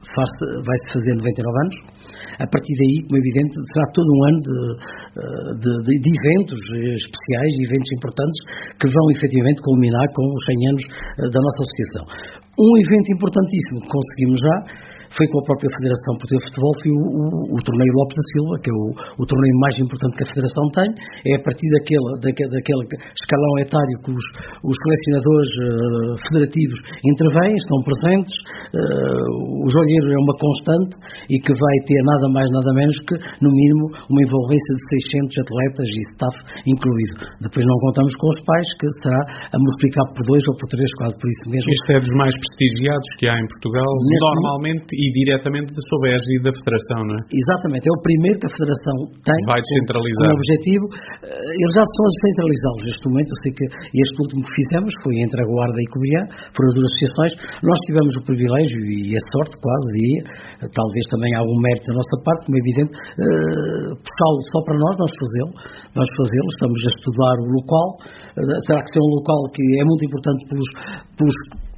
vai-se fazer noventa e nove anos. A partir daí, como é evidente, será todo um ano de, de, de, de eventos especiais, de eventos importantes, que vão efetivamente culminar com os cem anos da nossa associação. Um evento importantíssimo que conseguimos já foi com a própria Federação Portuguesa de Futebol, foi o, o, o torneio Lopes da Silva, que é o, o torneio mais importante que a Federação tem. É a partir daquele, daquele, daquele escalão etário que os, os selecionadores uh, federativos intervêm, estão presentes. Uh, o joalheiro é uma constante e que vai ter nada mais, nada menos que, no mínimo, uma envolvência de seiscentos atletas e staff incluído. Depois não contamos com os pais, que será a multiplicar por dois ou por três, quase por isso mesmo. Este é dos mais prestigiados que há em Portugal, Neste normalmente e diretamente sob a égide da Federação, não é? Exatamente, é o primeiro que a Federação tem. Vai descentralizar. Como objetivo. Eles já estão a descentralizá-los neste momento. Eu sei que este último que fizemos foi entre a Guarda e Covilhã, foram duas associações. Nós tivemos o privilégio e a sorte, quase, diria, talvez também algum mérito da nossa parte, como é evidente, uh, puxá-lo só para nós, nós fazê-lo, nós fazê-lo, estamos a estudar o local. Uh, terá que ser um local que é muito importante pelos, pelos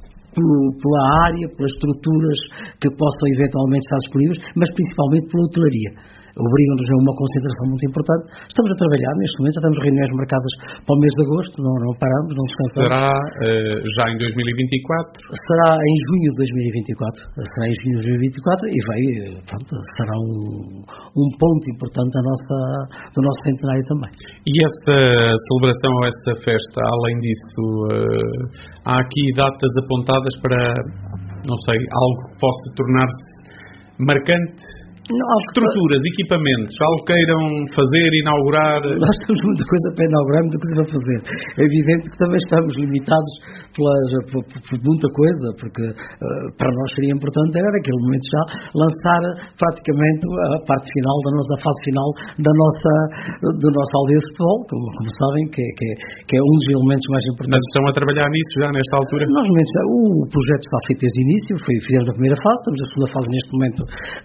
pela área, pelas estruturas que possam eventualmente estar disponíveis, mas principalmente pela hotelaria. Obrigam-nos a uma concentração muito importante. Estamos a trabalhar neste momento, já temos reuniões marcadas para o mês de agosto, não, não paramos, não descansamos. Será uh, já em dois mil e vinte e quatro? Será em junho de dois mil e vinte e quatro. Será em junho de dois mil e vinte e quatro e vai, pronto, será um, um ponto importante da nossa, do nosso centenário também. E essa celebração ou essa festa, além disso, uh, há aqui datas apontadas para, não sei, algo que possa tornar-se marcante? Não, estruturas, que... equipamentos, algo queiram fazer, inaugurar? Nós temos muita coisa para inaugurar, muita coisa para fazer. É evidente que também estamos limitados pelas, por, por muita coisa, porque uh, para nós seria importante era naquele momento já lançar praticamente a parte final da nossa a fase final da nossa do nosso aldeia de futebol, como, como sabem, que, que, que é um dos elementos mais importantes. Mas estão a trabalhar nisso já nesta altura? Nós, o projeto está feito desde o início, foi, fizemos a primeira fase, estamos na segunda fase neste momento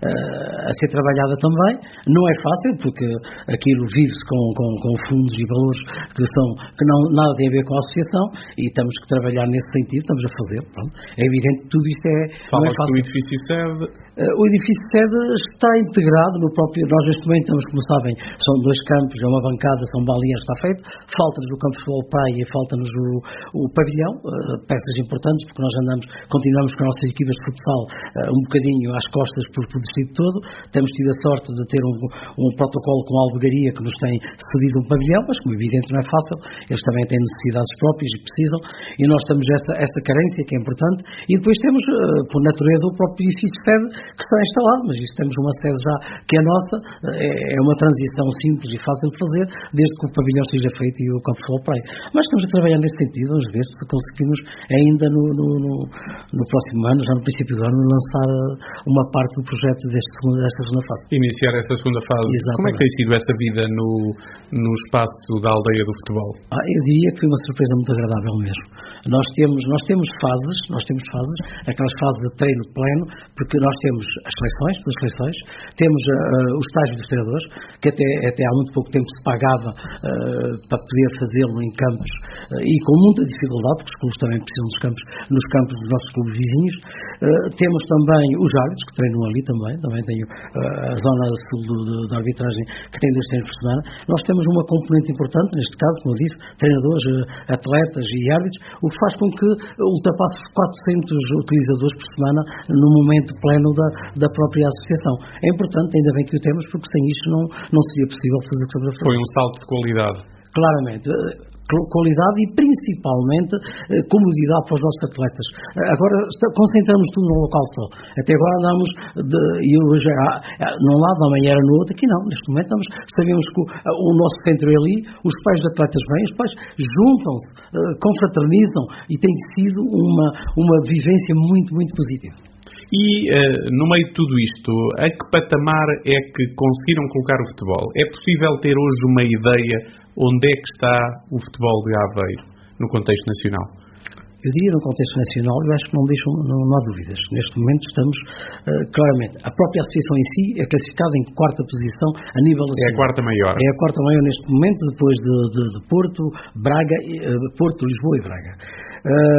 uh, a ser trabalhada também. Não é fácil, porque aquilo vive-se com, com, com fundos e valores que, são, que não, nada tem a ver com a associação e temos que trabalhar nesse sentido, estamos a fazer. Pronto. É evidente que tudo isto é... Fala-se é do edifício sede. Uh, o edifício sede está integrado no próprio... Nós neste momento estamos, como sabem, são dois campos, é uma bancada, são balinhas, está feito. Falta-nos o campo de futebol praia e falta-nos o, o pavilhão, uh, peças importantes, porque nós andamos, continuamos com as nossas equipas de futsal uh, um bocadinho às costas por, por distrito todo. Temos tido a sorte de ter um, um protocolo com a albergaria que nos tem cedido um pavilhão, mas como é evidente não é fácil, eles também têm necessidades próprias e precisam, e nós temos essa, essa carência que é importante, e depois temos, uh, por natureza, o próprio edifício sede que está instalado, mas isso temos uma sede já que é nossa, é, é uma transição simples e fácil de fazer, desde que o pavilhão seja feito e o campo de futebol praia. Mas estamos a trabalhar nesse sentido, vamos ver se conseguimos ainda no, no, no, no próximo ano, já no princípio do ano, lançar uma parte do projeto deste segundo, desta segunda fase. Iniciar esta segunda fase. Exatamente. Como é que tem sido essa vida no, no espaço da aldeia do futebol? Ah, eu diria que foi uma surpresa muito agradável mesmo. Nós temos, nós temos fases, nós temos fases, aquelas fases de treino pleno, porque nós temos as seleções, as seleções, temos uh, o estágio dos treinadores, que até, até há muito pouco tempo se pagava uh, para poder fazê-lo em campos uh, e com muita dificuldade, porque os clubes também precisam dos campos, nos campos dos nossos clubes vizinhos. Uh, temos também os árbitros que treinam ali também, também tenho uh, a zona sul do, do, da arbitragem que tem dois treinos por semana. Nós temos uma componente importante, neste caso, como eu disse, treinadores, uh, atletas e árbitros, o que faz com que ultrapasse os quatrocentos utilizadores por semana no momento pleno da, da própria associação. É importante, ainda bem que o temos, porque sem isto não, não seria possível fazer o que estamos a fazer. Foi um salto de qualidade. Claramente. Qualidade e principalmente comodidade para os nossos atletas. Agora concentramos tudo num local só. Até agora andamos de, e hoje era num lado, amanhã era no outro. Aqui não, neste momento estamos, sabemos que o, o nosso centro é ali, os pais dos atletas vêm, os pais juntam-se, confraternizam e tem sido uma, uma vivência muito, muito positiva. E uh, no meio de tudo isto, a que patamar é que conseguiram colocar o futebol? É possível ter hoje uma ideia onde é que está o futebol de Aveiro no contexto nacional? Eu diria no contexto nacional, eu acho que não, deixam, não, não há dúvidas. Neste momento estamos, uh, claramente, a própria associação em si é classificada em quarta posição a nível nacional. É a quarta maior. É a quarta maior neste momento, depois de, de, de Porto, Braga, uh, Porto, Lisboa e Braga. Uh,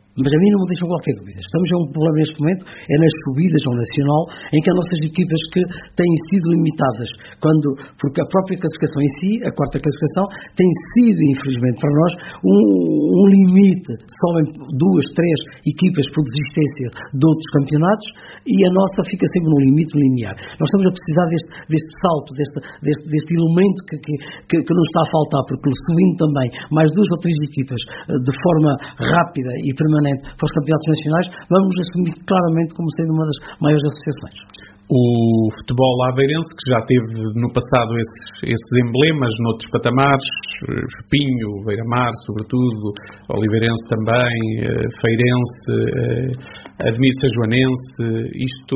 Mas a mim não me deixam qualquer dúvida. Estamos a um problema neste momento, é nas subidas ao Nacional, em que as nossas equipas que têm sido limitadas, quando, porque a própria classificação em si, a quarta classificação, tem sido, infelizmente para nós, um, um limite. Sobem duas, três equipas por desistência de outros campeonatos e a nossa fica sempre no limite, no limiar. Nós estamos a precisar deste, deste salto, deste, deste, deste elemento que, que, que, que nos está a faltar, porque subindo também mais duas ou três equipas de forma rápida e permanente para os campeonatos nacionais, vamos assumir claramente como sendo uma das maiores associações. O futebol aveirense, que já teve no passado esses, esses emblemas noutros patamares, Espinho, Beira-Mar, sobretudo, Oliveirense também, Feirense, Admira Joanense, isto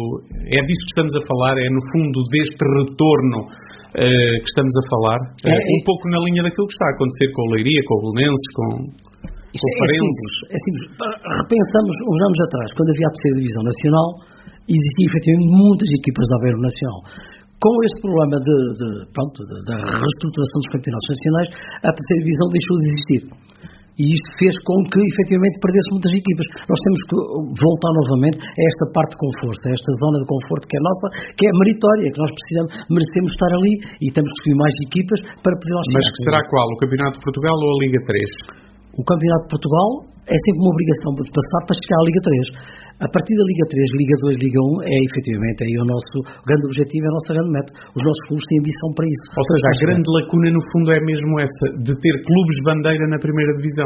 é disso que estamos a falar, é no fundo deste retorno uh, que estamos a falar, é, uh, um é, pouco na linha daquilo que está a acontecer com o Leiria, com o Belenenses, com... Isto é, é simples, é simples. Repensamos uns anos atrás, quando havia a terceira divisão nacional, existiam efetivamente muitas equipas de Aveiro Nacional. Com este problema de, de, pronto, de, da reestruturação dos campeonatos nacionais, a terceira divisão deixou de existir. E isto fez com que, efetivamente, perdesse muitas equipas. Nós temos que voltar novamente a esta parte de conforto, a esta zona de conforto que é nossa, que é meritória, que nós precisamos, merecemos estar ali e temos que subir mais equipas para poder lá chegar. Mas que será qual? O Campeonato de Portugal ou a Liga três? O Campeonato de Portugal é sempre uma obrigação de passar para chegar à Liga três. A partir da Liga três, Liga dois, Liga um, é efetivamente aí o nosso grande objetivo, é a nossa grande meta. Os nossos clubes têm ambição para isso. Ou seja, a grande lacuna no fundo é mesmo essa, de ter clubes bandeira na primeira divisão.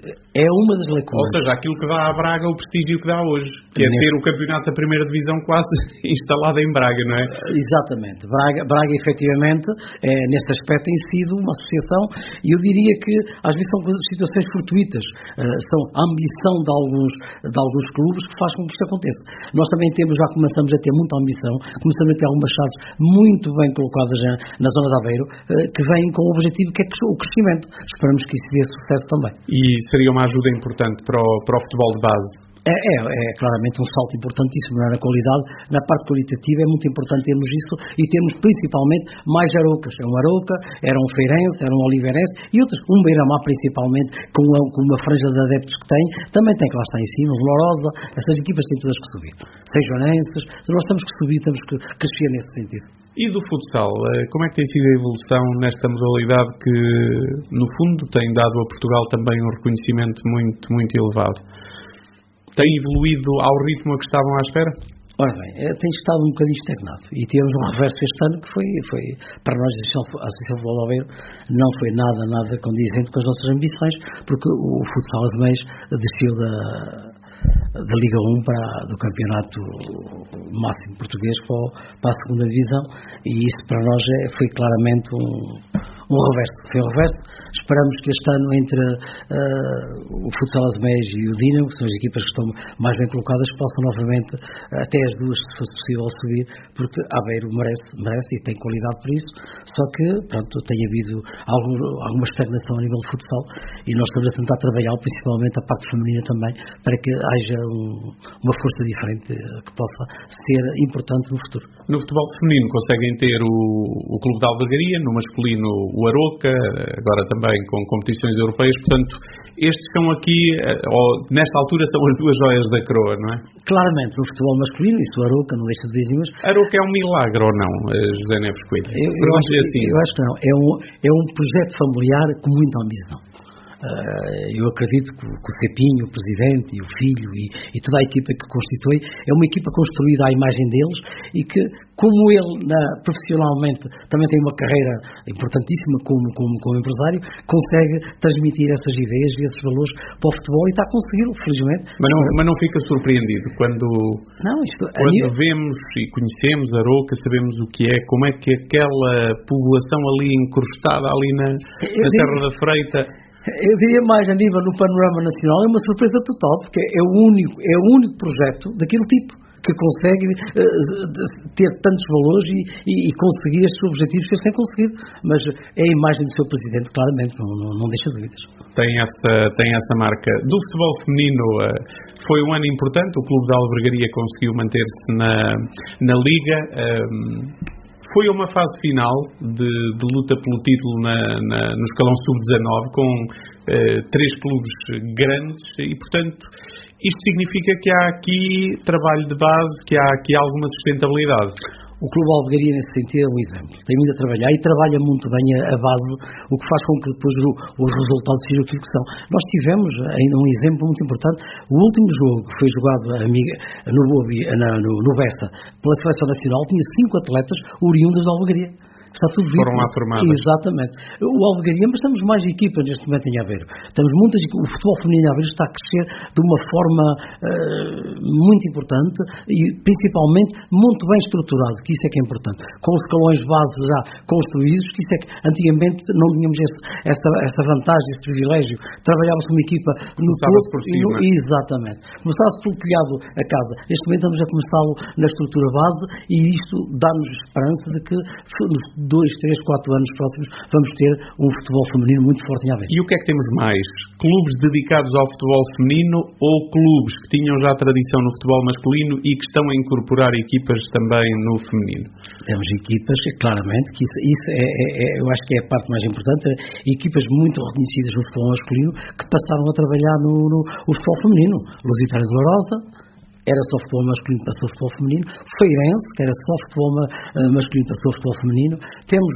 É uma das lacunas. Ou seja, aquilo que dá à Braga o prestígio que dá hoje, que é ter o campeonato da primeira divisão quase instalado em Braga, não é? Exatamente. Braga, Braga efetivamente, é, nesse aspecto tem sido uma associação, e eu diria que às vezes são situações fortuitas, uh, são a ambição de alguns, de alguns clubes que faz com que isto aconteça. Nós também temos, já começamos a ter muita ambição, começamos a ter algumas chaves muito bem colocadas já na zona de Aveiro, uh, que vêm com o objetivo que é o crescimento. Esperamos que isso dê sucesso também. E seria uma ajuda importante para o, para o futebol de base? É, é, é claramente um salto importantíssimo na qualidade. Na parte qualitativa é muito importante termos isso e termos principalmente mais Aroucas. É um Arouca, era um Feirense, era um Oliveirense e outros, um Beira-Mar principalmente, com uma, com uma franja de adeptos que tem, também tem que lá estar em cima, o Lourosa, essas equipas têm todas que subir. Seis joanenses, nós temos que subir, temos que crescer nesse sentido. E do futsal, como é que tem sido a evolução nesta modalidade que, no fundo, tem dado a Portugal também um reconhecimento muito, muito elevado? Tem evoluído ao ritmo a que estavam à espera? Ora bem, tem estado um bocadinho estagnado e tivemos um reverso este ano que foi, foi para nós, a Associação de Futebol de Aveiro, não foi nada, nada condizente com as nossas ambições, porque o futsal Azemais desceu da, da Liga um para, do campeonato máximo português para, para a segunda divisão, e isso para nós é, foi claramente um, um reverso. Foi um reverso. Esperamos que este ano entre uh, o Futsal Azemais e o Dinamo, que são as equipas que estão mais bem colocadas, possam novamente, até as duas, se fosse possível, subir, porque Aveiro merece, merece e tem qualidade para isso, só que, pronto, tem havido algum, alguma estagnação a nível de futsal e nós estamos a tentar trabalhar, principalmente a parte feminina também, para que haja um, uma força diferente que possa ser importante no futuro. No futebol feminino conseguem ter o, o Clube de Albergaria, no masculino o Arouca, agora também com competições europeias, portanto, estes são aqui, ou nesta altura são as duas joias da coroa, não é? Claramente, no futebol masculino, isso o Arouca não deixa de dizer, mas... Arouca é um milagre ou não, José Neves Coelho? Eu, eu, acho, assim. eu acho que não, é um, é um projeto familiar com muita ambição. Uh, eu acredito que, que o Cepinho, o Presidente e o Filho e, e toda a equipa que constitui é uma equipa construída à imagem deles e que, como ele na, profissionalmente também tem uma carreira importantíssima como, como, como empresário, consegue transmitir essas ideias e esses valores para o futebol e está a conseguir-lo, felizmente. Mas não, mas não fica surpreendido quando, não, isto, quando minha... vemos e conhecemos Arouca, sabemos o que é, como é que aquela povoação ali encrustada ali na, na Serra da Freita... Eu diria mais, a nível no panorama nacional, é uma surpresa total, porque é o único, é o único projeto daquele tipo que consegue uh, ter tantos valores e, e, e conseguir estes objetivos que eles têm conseguido. Mas é a imagem do seu Presidente, claramente, não, não, não deixa dúvidas. Tem essa, tem essa marca. Do futebol feminino, uh, foi um ano importante, o Clube de Albergaria conseguiu manter-se na, na Liga. Um, foi uma fase final de, de luta pelo título na, na, no escalão sub dezanove com uh, três clubes grandes e, portanto, isto significa que há aqui trabalho de base, que há aqui alguma sustentabilidade. O Clube Alvegaria, nesse sentido, é um exemplo. Tem vindo a trabalhar e trabalha muito bem a, a base, o que faz com que depois o, os resultados sejam aquilo que são. Nós tivemos ainda um exemplo muito importante. O último jogo que foi jogado amiga, no, na, no, no Bessa pela Seleção Nacional tinha cinco atletas oriundas da Alvegaria. Está tudo dito. Foram lá formadas. Exatamente. O Alvegaria, mas temos mais equipas neste momento em Aveiro. Temos muitas, o futebol feminino em Aveiro está a crescer de uma forma uh, muito importante e principalmente muito bem estruturado, que isso é que é importante. Com os escalões base já construídos, que isso é que antigamente não tínhamos esse, essa, essa vantagem, esse privilégio. Trabalhava-se uma equipa no topo. Por cima. No, exatamente. Começava-se pelo telhado a casa. Neste momento estamos a começá-lo na estrutura base e isto dá-nos esperança de que nos dois, três, quatro anos próximos vamos ter um futebol feminino muito forte em Aveiro. E o que é que temos mais? Clubes dedicados ao futebol feminino ou clubes que tinham já tradição no futebol masculino e que estão a incorporar equipas também no feminino? Temos equipas, claramente, que isso, isso é, é, é, eu acho que é a parte mais importante, equipas muito reconhecidas no futebol masculino que passaram a trabalhar no, no o futebol feminino. Lusitânia de Lourosa era só futebol masculino, passou futebol feminino. Feirense, que era só futebol masculino, passou futebol feminino. Temos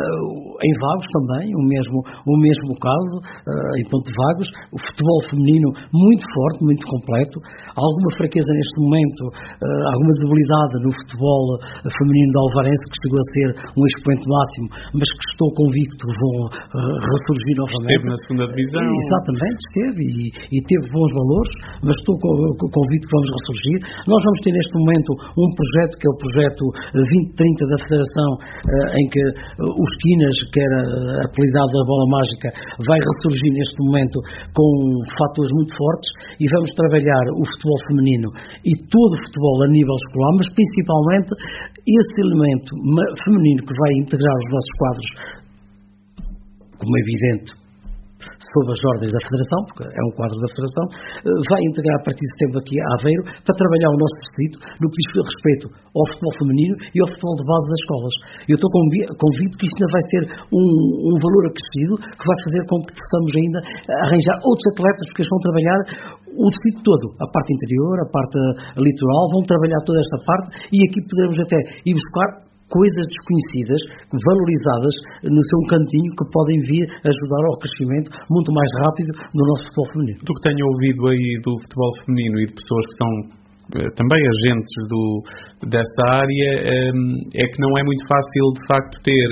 uh, em Vagos também o mesmo, o mesmo caso, uh, em Ponte de Vagos, o futebol feminino muito forte, muito completo. Há alguma fraqueza neste momento, uh, alguma debilidade no futebol feminino da Alvarense, que chegou a ser um expoente máximo, mas que estou convicto que vão uh, ressurgir novamente. Esteve na segunda divisão. Exatamente, esteve e, e teve bons valores, mas estou convicto que vamos ressurgir. Surgir. Nós vamos ter neste momento um projeto que é o projeto vinte trinta da Federação, em que os Quinas, que era apelidado da Bola Mágica, vai ressurgir neste momento com fatores muito fortes e vamos trabalhar o futebol feminino e todo o futebol a nível escolar, mas principalmente esse elemento feminino que vai integrar os nossos quadros, como é evidente, sob as ordens da Federação, porque é um quadro da Federação, vai integrar a partir de setembro aqui a Aveiro para trabalhar o nosso distrito no que diz respeito ao futebol feminino e ao futebol de base das escolas. Eu estou convicto que isto ainda vai ser um, um valor acrescido que vai fazer com que possamos ainda arranjar outros atletas, porque eles vão trabalhar o distrito todo, a parte interior, a parte litoral, vão trabalhar toda esta parte e aqui poderemos até ir buscar coisas desconhecidas, valorizadas no seu cantinho, que podem vir ajudar ao crescimento muito mais rápido no nosso futebol feminino. Do que tenho ouvido aí do futebol feminino e de pessoas que são também agentes do, dessa área, é que não é muito fácil de facto ter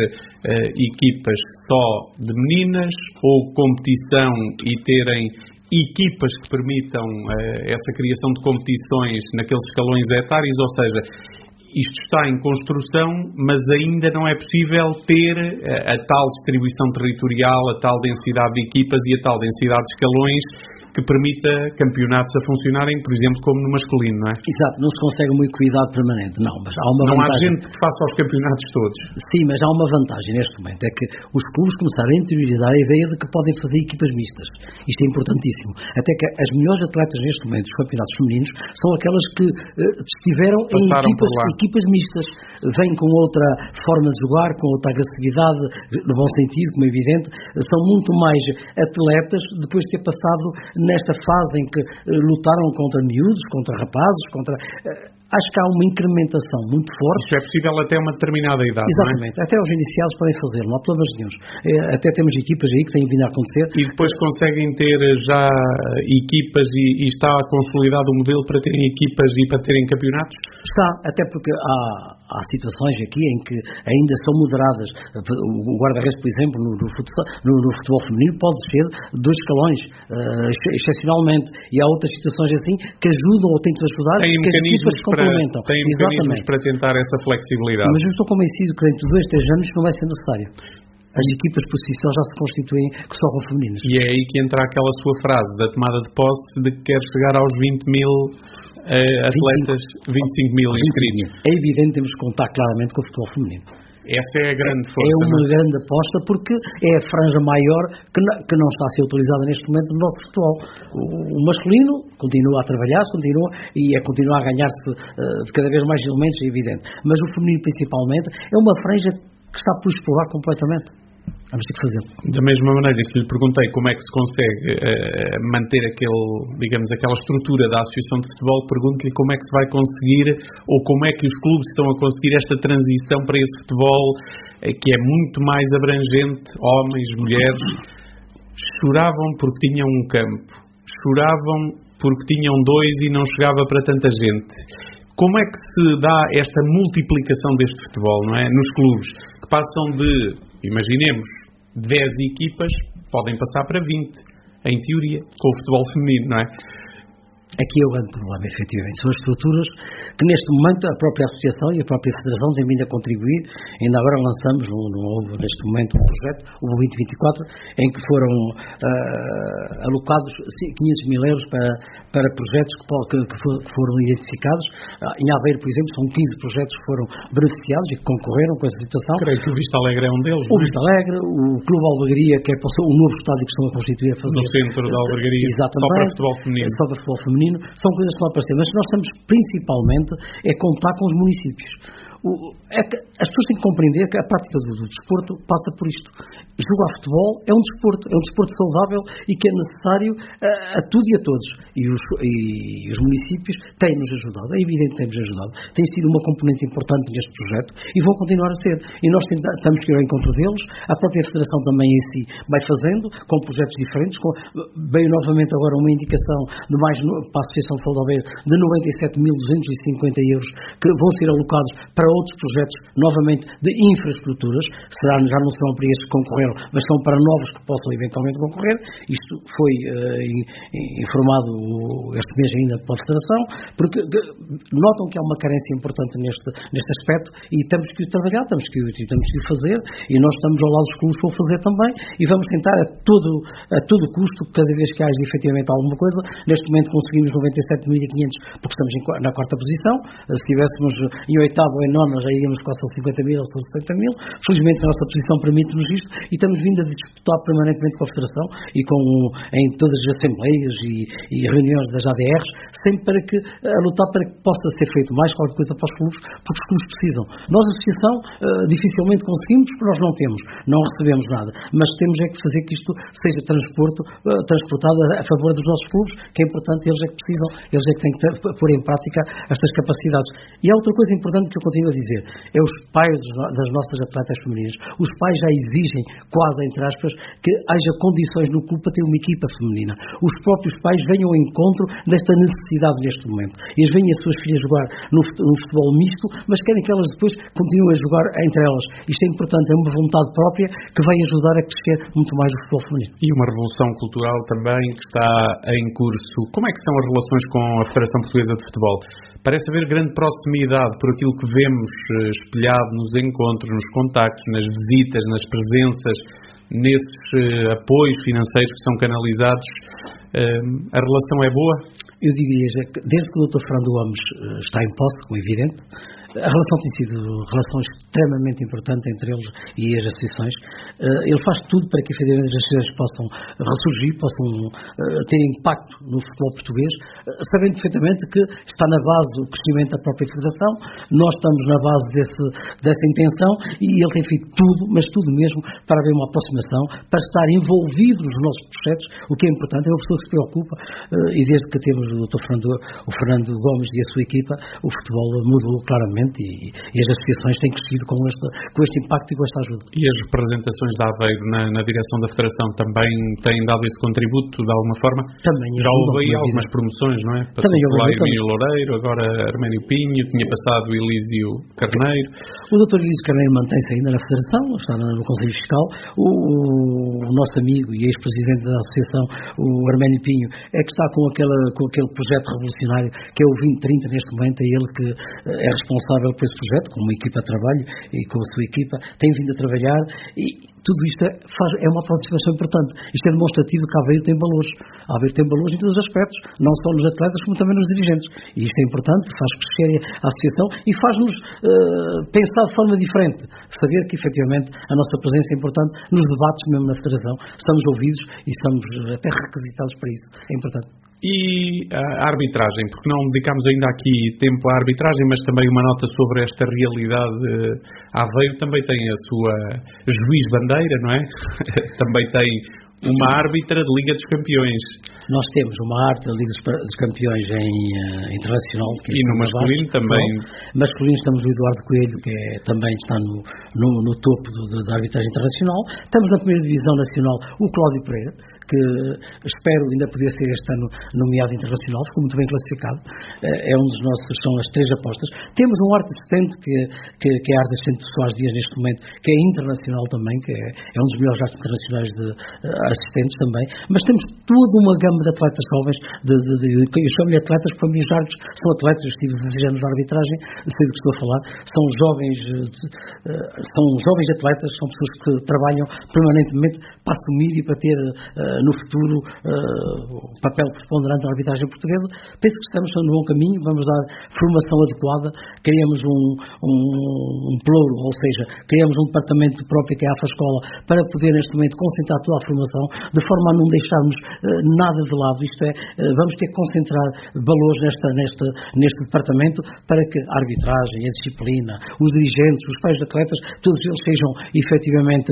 equipas só de meninas ou competição e terem equipas que permitam essa criação de competições naqueles escalões etários, ou seja, isto está em construção, mas ainda não é possível ter a, a tal distribuição territorial, a tal densidade de equipas e a tal densidade de escalões que permita campeonatos a funcionarem, por exemplo, como no masculino, não é? Exato, não se consegue uma equidade permanente, não, mas há uma não vantagem. Há gente que faça os campeonatos todos. Sim, mas há uma vantagem neste momento, é que os clubes começaram a interiorizar a ideia de que podem fazer equipas mistas. Isto é importantíssimo. Até que as melhores atletas neste momento dos campeonatos femininos são aquelas que uh, estiveram em equipas, equipas mistas. Vêm com outra forma de jogar, com outra agressividade, no bom sentido, como é evidente, são muito mais atletas depois de ter passado nesta fase em que uh, lutaram contra miúdos, contra rapazes, contra... Uh, acho que há uma incrementação muito forte. Isso é possível até uma determinada idade, exatamente, não é? Até os iniciados podem fazer, não há problemas nenhum. Até temos equipas aí que têm vindo a acontecer. E depois conseguem ter já equipas e, e está consolidado o modelo para terem equipas e para terem campeonatos? Está, até porque há, há situações aqui em que ainda são moderadas. O guarda-redes, por exemplo, no, no, futsal, no, no futebol feminino pode ser dois escalões, uh, excepcionalmente. E há outras situações assim que ajudam ou tentam ajudar, tem que as equipas se complementam. Tem mecanismos para tentar essa flexibilidade. Mas eu estou convencido que dentro de dois, três anos não vai ser necessário. As equipas por si só já se constituem que só com femininas. E é aí que entra aquela sua frase da tomada de posse de que quer chegar aos vinte mil uh, atletas, vinte e cinco mil inscritos. É evidente, temos que contar claramente com o futebol feminino. Essa é a grande força. É uma não? grande aposta, porque é a franja maior que não, que não está a ser utilizada neste momento no nosso futebol. O, o masculino continua a trabalhar-se, continua, e a continuar a ganhar-se uh, de cada vez mais elementos, é evidente. Mas o feminino, principalmente, é uma franja que está por explorar completamente. Vamos ter que fazê-lo. Da mesma maneira que lhe perguntei como é que se consegue uh, manter aquele, digamos, aquela estrutura da Associação de Futebol, pergunto-lhe como é que se vai conseguir, ou como é que os clubes estão a conseguir esta transição para esse futebol uh, que é muito mais abrangente, homens, mulheres. Choravam porque tinham um campo, choravam porque tinham dois e não chegava para tanta gente. Como é que se dá esta multiplicação deste futebol, não é? Nos clubes, que passam de, imaginemos, dez equipas, podem passar para vinte, em teoria, com o futebol feminino, não é? Aqui é o grande problema, efetivamente. São as estruturas que, neste momento, a própria Associação e a própria Federação têm vindo a contribuir. Ainda agora lançamos, no, no, neste momento, um projeto, o vinte e vinte e quatro, em que foram uh, alocados quinhentos mil euros para, para projetos que, que, que, for, que foram identificados. Uh, em Aveiro, por exemplo, são quinze projetos que foram beneficiados e que concorreram com essa situação. Creio que o Vista Alegre é um deles. O Vista Alegre, o Clube Albergaria, que é o novo estádio que estão a constituir a fazer. No centro da Albergaria, exatamente, só para futebol feminino. Só para futebol feminino. São coisas que vão aparecer, mas nós temos principalmente é contar com os municípios. O, é que as pessoas têm que compreender que a prática do, do desporto passa por isto. Jogar futebol é um desporto, é um desporto saudável e que é necessário a, a tudo e a todos. E os, e os municípios têm-nos ajudado, é evidente que têm-nos ajudado. Tem sido uma componente importante neste projeto e vão continuar a ser. E nós tentamos ir ao encontro deles, a própria Federação também em si vai fazendo, com projetos diferentes. Com, veio novamente agora uma indicação de mais para a Associação de Futebol de Aveiro de noventa e sete mil duzentos e cinquenta euros que vão ser alocados para outros projetos, novamente, de infraestruturas. Será, já não serão para estes que concorreram, mas são para novos que possam eventualmente concorrer. Isto foi uh, informado este mês ainda pela Federação, porque notam que há uma carência importante neste, neste aspecto e temos que o trabalhar, temos que, temos que o fazer, e nós estamos ao lado dos clubes para o fazer também, e vamos tentar a todo, a todo custo, cada vez que haja efetivamente alguma coisa. Neste momento conseguimos noventa e sete mil e quinhentos porque estamos em, na quarta posição. Se estivéssemos em oitavo ou em nono, já iríamos quase aos cinquenta mil ou aos sessenta mil. Felizmente a nossa posição permite-nos isto e estamos vindo a disputar permanentemente com a Federação e com, em todas as assembleias e, e reuniões das A D Rs, sempre para que, a lutar para que possa ser feito mais qualquer coisa para os clubes, porque os clubes precisam. Nós, a Associação, uh, dificilmente conseguimos, porque nós não temos, não recebemos nada, mas temos é que fazer que isto seja transporto, uh, transportado a, a favor dos nossos clubes, que é importante, eles é que precisam, eles é que têm que ter, pôr em prática estas capacidades. E há outra coisa importante que eu continuo a dizer, é os pais das nossas atletas femininas. Os pais já exigem, quase entre aspas, que haja condições no clube para ter uma equipa feminina. Os próprios pais venham ao encontro desta necessidade neste momento. Eles veem as suas filhas jogar no futebol misto, mas querem que elas depois continuem a jogar entre elas. Isto é importante, é uma vontade própria que vai ajudar a crescer muito mais o futebol feminino. E uma revolução cultural também que está em curso. Como é que são as relações com a Federação Portuguesa de Futebol? Parece haver grande proximidade por aquilo que vemos espelhado nos encontros, nos contactos, nas visitas, nas presenças, nesses uh, apoios financeiros que são canalizados. Uh, a relação é boa? Eu diria que desde que o doutor Fernando Gomes uh, está em posse, como é evidente, a relação tem sido relação extremamente importante entre eles e as associações. Uh, ele faz tudo para que efetivamente as associações possam ressurgir, possam uh, ter impacto no futebol português, uh, sabendo perfeitamente que está na base o crescimento da própria Federação. Nós estamos na base desse, dessa intenção e ele tem feito tudo, mas tudo mesmo, para haver uma aproximação, para estar envolvido nos nossos projetos, o que é importante. É uma pessoa que se preocupa uh, e desde que temos o doutor Fernando, o Fernando Gomes e a sua equipa, o futebol mudou claramente. E, e as associações têm crescido com este, com este impacto e com esta ajuda. E as representações da Aveiro na, na direção da Federação também têm dado esse contributo de alguma forma? Também. Já houve aí algumas promoções, não é? Passou também por lá Hermínio Loureiro, agora Arménio Pinho, tinha passado o Elísio Carneiro. O doutor Elísio Carneiro mantém-se ainda na Federação, está no Conselho Fiscal. O, o nosso amigo e ex-presidente da Associação, o Arménio Pinho, é que está com, aquela, com aquele projeto revolucionário que é o vinte trinta neste momento, é ele que é responsável responsável por esse projeto, com uma equipa de trabalho e com a sua equipa, tem vindo a trabalhar e tudo isto é, faz, é uma aproximação importante. Isto é demonstrativo que a Aveiro tem valores. A Aveiro tem valores em todos os aspectos, não só nos atletas, como também nos dirigentes. E isto é importante, faz crescer a associação e faz-nos uh, pensar de forma diferente. Saber que, efetivamente, a nossa presença é importante nos debates mesmo na Federação. Estamos ouvidos e estamos até requisitados para isso. É importante. E a arbitragem, porque não dedicámos ainda aqui tempo à arbitragem, mas também uma nota sobre esta realidade. Aveiro também tem a sua juiz-bandeira, não é? Também tem uma árbitra de Liga dos Campeões. Nós temos uma árbitra da Liga dos Campeões em uh, internacional. Que é e no masculino Vasco, também. No masculino estamos o Eduardo Coelho, que é, também está no, no, no topo do, do, da arbitragem internacional. Estamos na primeira divisão nacional o Cláudio Pereira, que espero ainda poder ser este ano nomeado internacional, ficou muito bem classificado, é um dos nossos, são as três apostas. Temos um arte assistente, que, que, que é a arte assistente de Soares Dias neste momento, que é internacional também, que é, é um dos melhores artes internacionais de uh, assistentes também, mas temos toda uma gama de atletas jovens, de, de, de, de, eu chamo-lhe atletas, porque para mim os árbitros são atletas, eu estive dezesseis anos na arbitragem, sei do que estou a falar, são jovens, uh, são jovens atletas, são pessoas que trabalham permanentemente para assumir e para ter uh, no futuro uh, o papel preponderante da arbitragem portuguesa. Penso que estamos no bom caminho, vamos dar formação adequada, criamos um, um, um pluro, ou seja, criamos um departamento próprio que é a AFA-Escola, para poder neste momento concentrar toda a formação, de forma a não deixarmos uh, nada de lado, isto é, uh, vamos ter que concentrar valores nesta, nesta, neste departamento, para que a arbitragem, a disciplina, os dirigentes, os pais de atletas, todos eles sejam efetivamente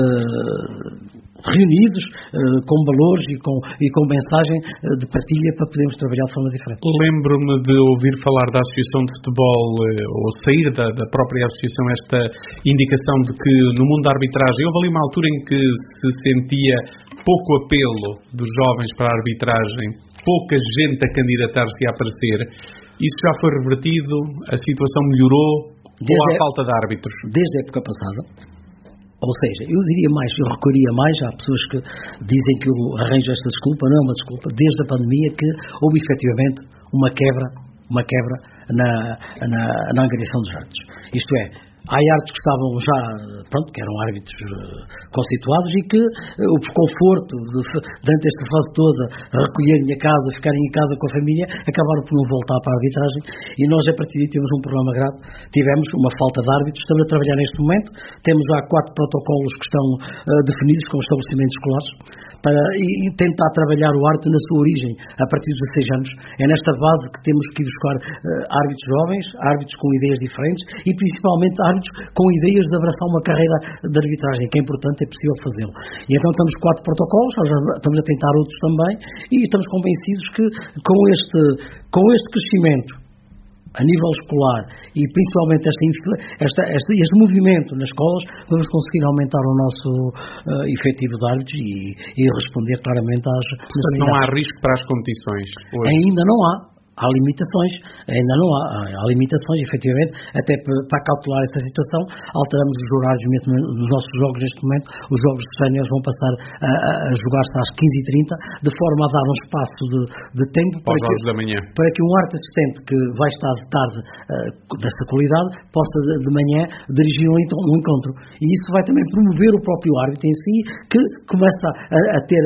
uh, reunidos uh, com valores e com, e com mensagem uh, de partilha, para podermos trabalhar de forma diferente. Lembro-me de ouvir falar da Associação de Futebol, uh, ou sair da, da própria Associação, esta indicação de que no mundo da arbitragem houve ali uma altura em que se sentia pouco apelo dos jovens para a arbitragem, pouca gente a candidatar-se e a aparecer. Isso já foi revertido? A situação melhorou? Desde ou há a, falta de árbitros? Desde a época passada. Ou seja, eu diria mais, eu recorria mais, há pessoas que dizem que eu arranjo esta desculpa, não é uma desculpa, desde a pandemia que houve efetivamente uma quebra, uma quebra na, na, na angariação dos árbitros. Isto é, há árbitros que estavam já, pronto, que eram árbitros uh, constituídos e que uh, o conforto de, durante esta fase toda, recolherem a casa, ficarem em casa com a família, acabaram por não voltar para a arbitragem, e nós a partir daí temos um problema grave. Tivemos uma falta de árbitros, estamos a trabalhar neste momento, temos já quatro protocolos que estão uh, definidos com os estabelecimentos escolares, para e, e tentar trabalhar o árbitro na sua origem, a partir dos dezesseis anos. É nesta base que temos que ir buscar uh, árbitros jovens, árbitros com ideias diferentes e principalmente árbitros com ideias de abraçar uma carreira de arbitragem, que é importante, é possível fazê-lo. E então temos quatro protocolos, nós já estamos a tentar outros também, e estamos convencidos que com este, com este crescimento a nível escolar e principalmente esta, esta, esta, este movimento nas escolas, vamos conseguir aumentar o nosso uh, efetivo de árbitros e, e responder claramente às necessidades. Não há risco para as competições hoje? Ainda não há. Há limitações, ainda não há, há limitações, efetivamente, até para cautelar essa situação, alteramos os horários mesmo nos nossos jogos neste momento. Os jogos de séniores vão passar a, a jogar-se às quinze e trinta, de forma a dar um espaço de, de tempo para que, da manhã. para que um arte assistente que vai estar de tarde uh, nessa qualidade, possa de, de manhã dirigir um, um encontro. E isso vai também promover o próprio árbitro em si, que começa a, a ter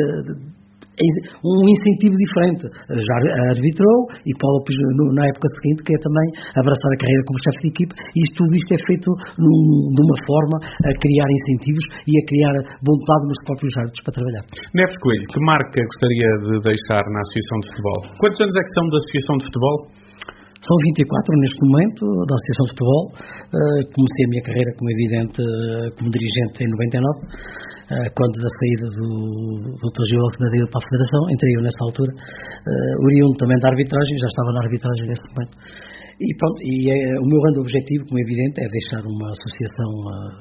um incentivo diferente. Já arbitrou e pode, na época seguinte, que é também abraçar a carreira como chefe de equipe, e isto, tudo isto é feito num, de uma forma a criar incentivos e a criar vontade nos próprios árbitros para trabalhar. Neves Coelho, que marca gostaria de deixar na Associação de Futebol? Quantos anos é que são da Associação de Futebol? São vinte e quatro neste momento da Associação de Futebol. Uh, comecei a minha carreira, como é evidente, uh, como dirigente em noventa e nove, uh, quando da saída do doutor Gil Alfredo para a Federação, entrei eu nessa altura, uh, oriundo também da arbitragem, já estava na arbitragem nesse momento. E, pronto, e é, o meu grande objetivo, como é evidente, é deixar uma associação uh,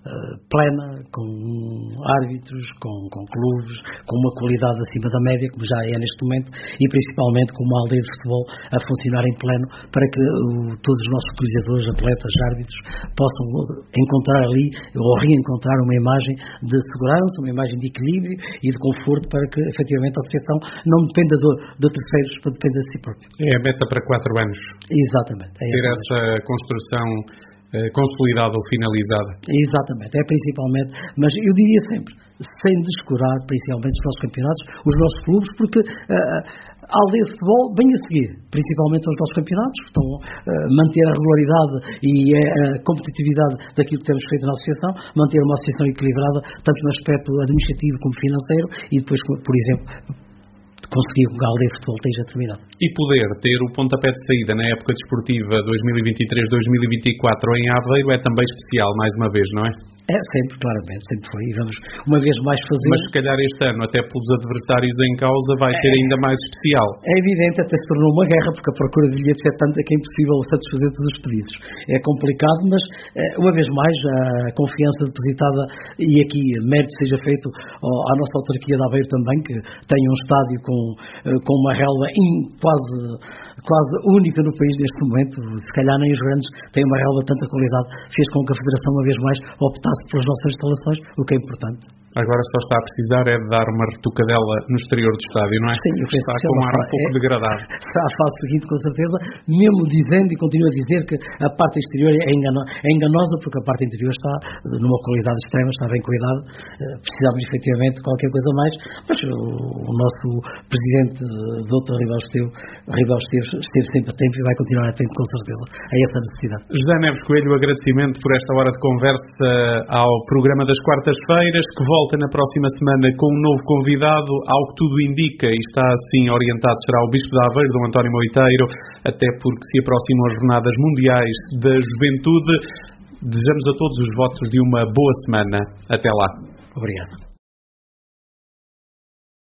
uh, plena, com árbitros, com, com clubes, com uma qualidade acima da média, como já é neste momento, e principalmente com uma aldeia de futebol a funcionar em pleno, para que uh, todos os nossos utilizadores, atletas, árbitros, possam encontrar ali, ou reencontrar uma imagem de segurança, uma imagem de equilíbrio e de conforto, para que efetivamente a associação não dependa de, de terceiros, mas dependa de si própria. É a meta para quatro anos. Exatamente. É ter essa mesmo. construção eh, consolidada ou finalizada. Exatamente, é principalmente, mas eu diria sempre, sem descurar principalmente os nossos campeonatos, os nossos clubes, porque uh, a aldeia de futebol vem a seguir, principalmente aos nossos campeonatos, estão a uh, manter a regularidade e a competitividade daquilo que temos feito na associação, manter uma associação equilibrada, tanto no aspecto administrativo como financeiro, e depois, por exemplo, conseguir que a aldeia de futebol esteja terminada. E poder ter o pontapé de saída na época desportiva dois mil e vinte e três dois mil e vinte e quatro em Aveiro é também especial, mais uma vez, não é? É, sempre, claramente, sempre foi. E vamos, uma vez mais, fazer... Mas se calhar este ano, até pelos adversários em causa, vai ser é, ainda mais especial. É evidente, até se tornou uma guerra, porque a procura de bilhetes é tanta que é impossível satisfazer todos os pedidos. É complicado, mas, uma vez mais, a confiança depositada, e aqui mérito seja feito à nossa autarquia de Aveiro também, que tem um estádio com, com uma relva quase... quase única no país neste momento, se calhar nem os grandes têm uma relva de tanta qualidade, fez com que a Federação uma vez mais optasse pelas nossas instalações, o que é importante. Agora só está a precisar é de dar uma retocadela no exterior do estádio, não é? Sim, eu penso está que com um ar um pouco é, degradado. Será a fase seguinte, com certeza, mesmo dizendo e continuo a dizer que a parte exterior é, engano, é enganosa, porque a parte interior está numa qualidade extrema, está bem cuidada, precisamos efetivamente de qualquer coisa mais, mas o, o nosso presidente, doutor Ribal Esteves, Ribal Esteves, esteve sempre a tempo e vai continuar atento, com certeza, a essa necessidade. José Neves Coelho, agradecimento por esta hora de conversa ao programa das quartas-feiras, que volta na próxima semana com um novo convidado, ao que tudo indica, e está assim orientado, será o Bispo de Aveiro, Dom António Moiteiro, até porque se aproximam as Jornadas Mundiais da Juventude. Desejamos a todos os votos de uma boa semana. Até lá. Obrigado.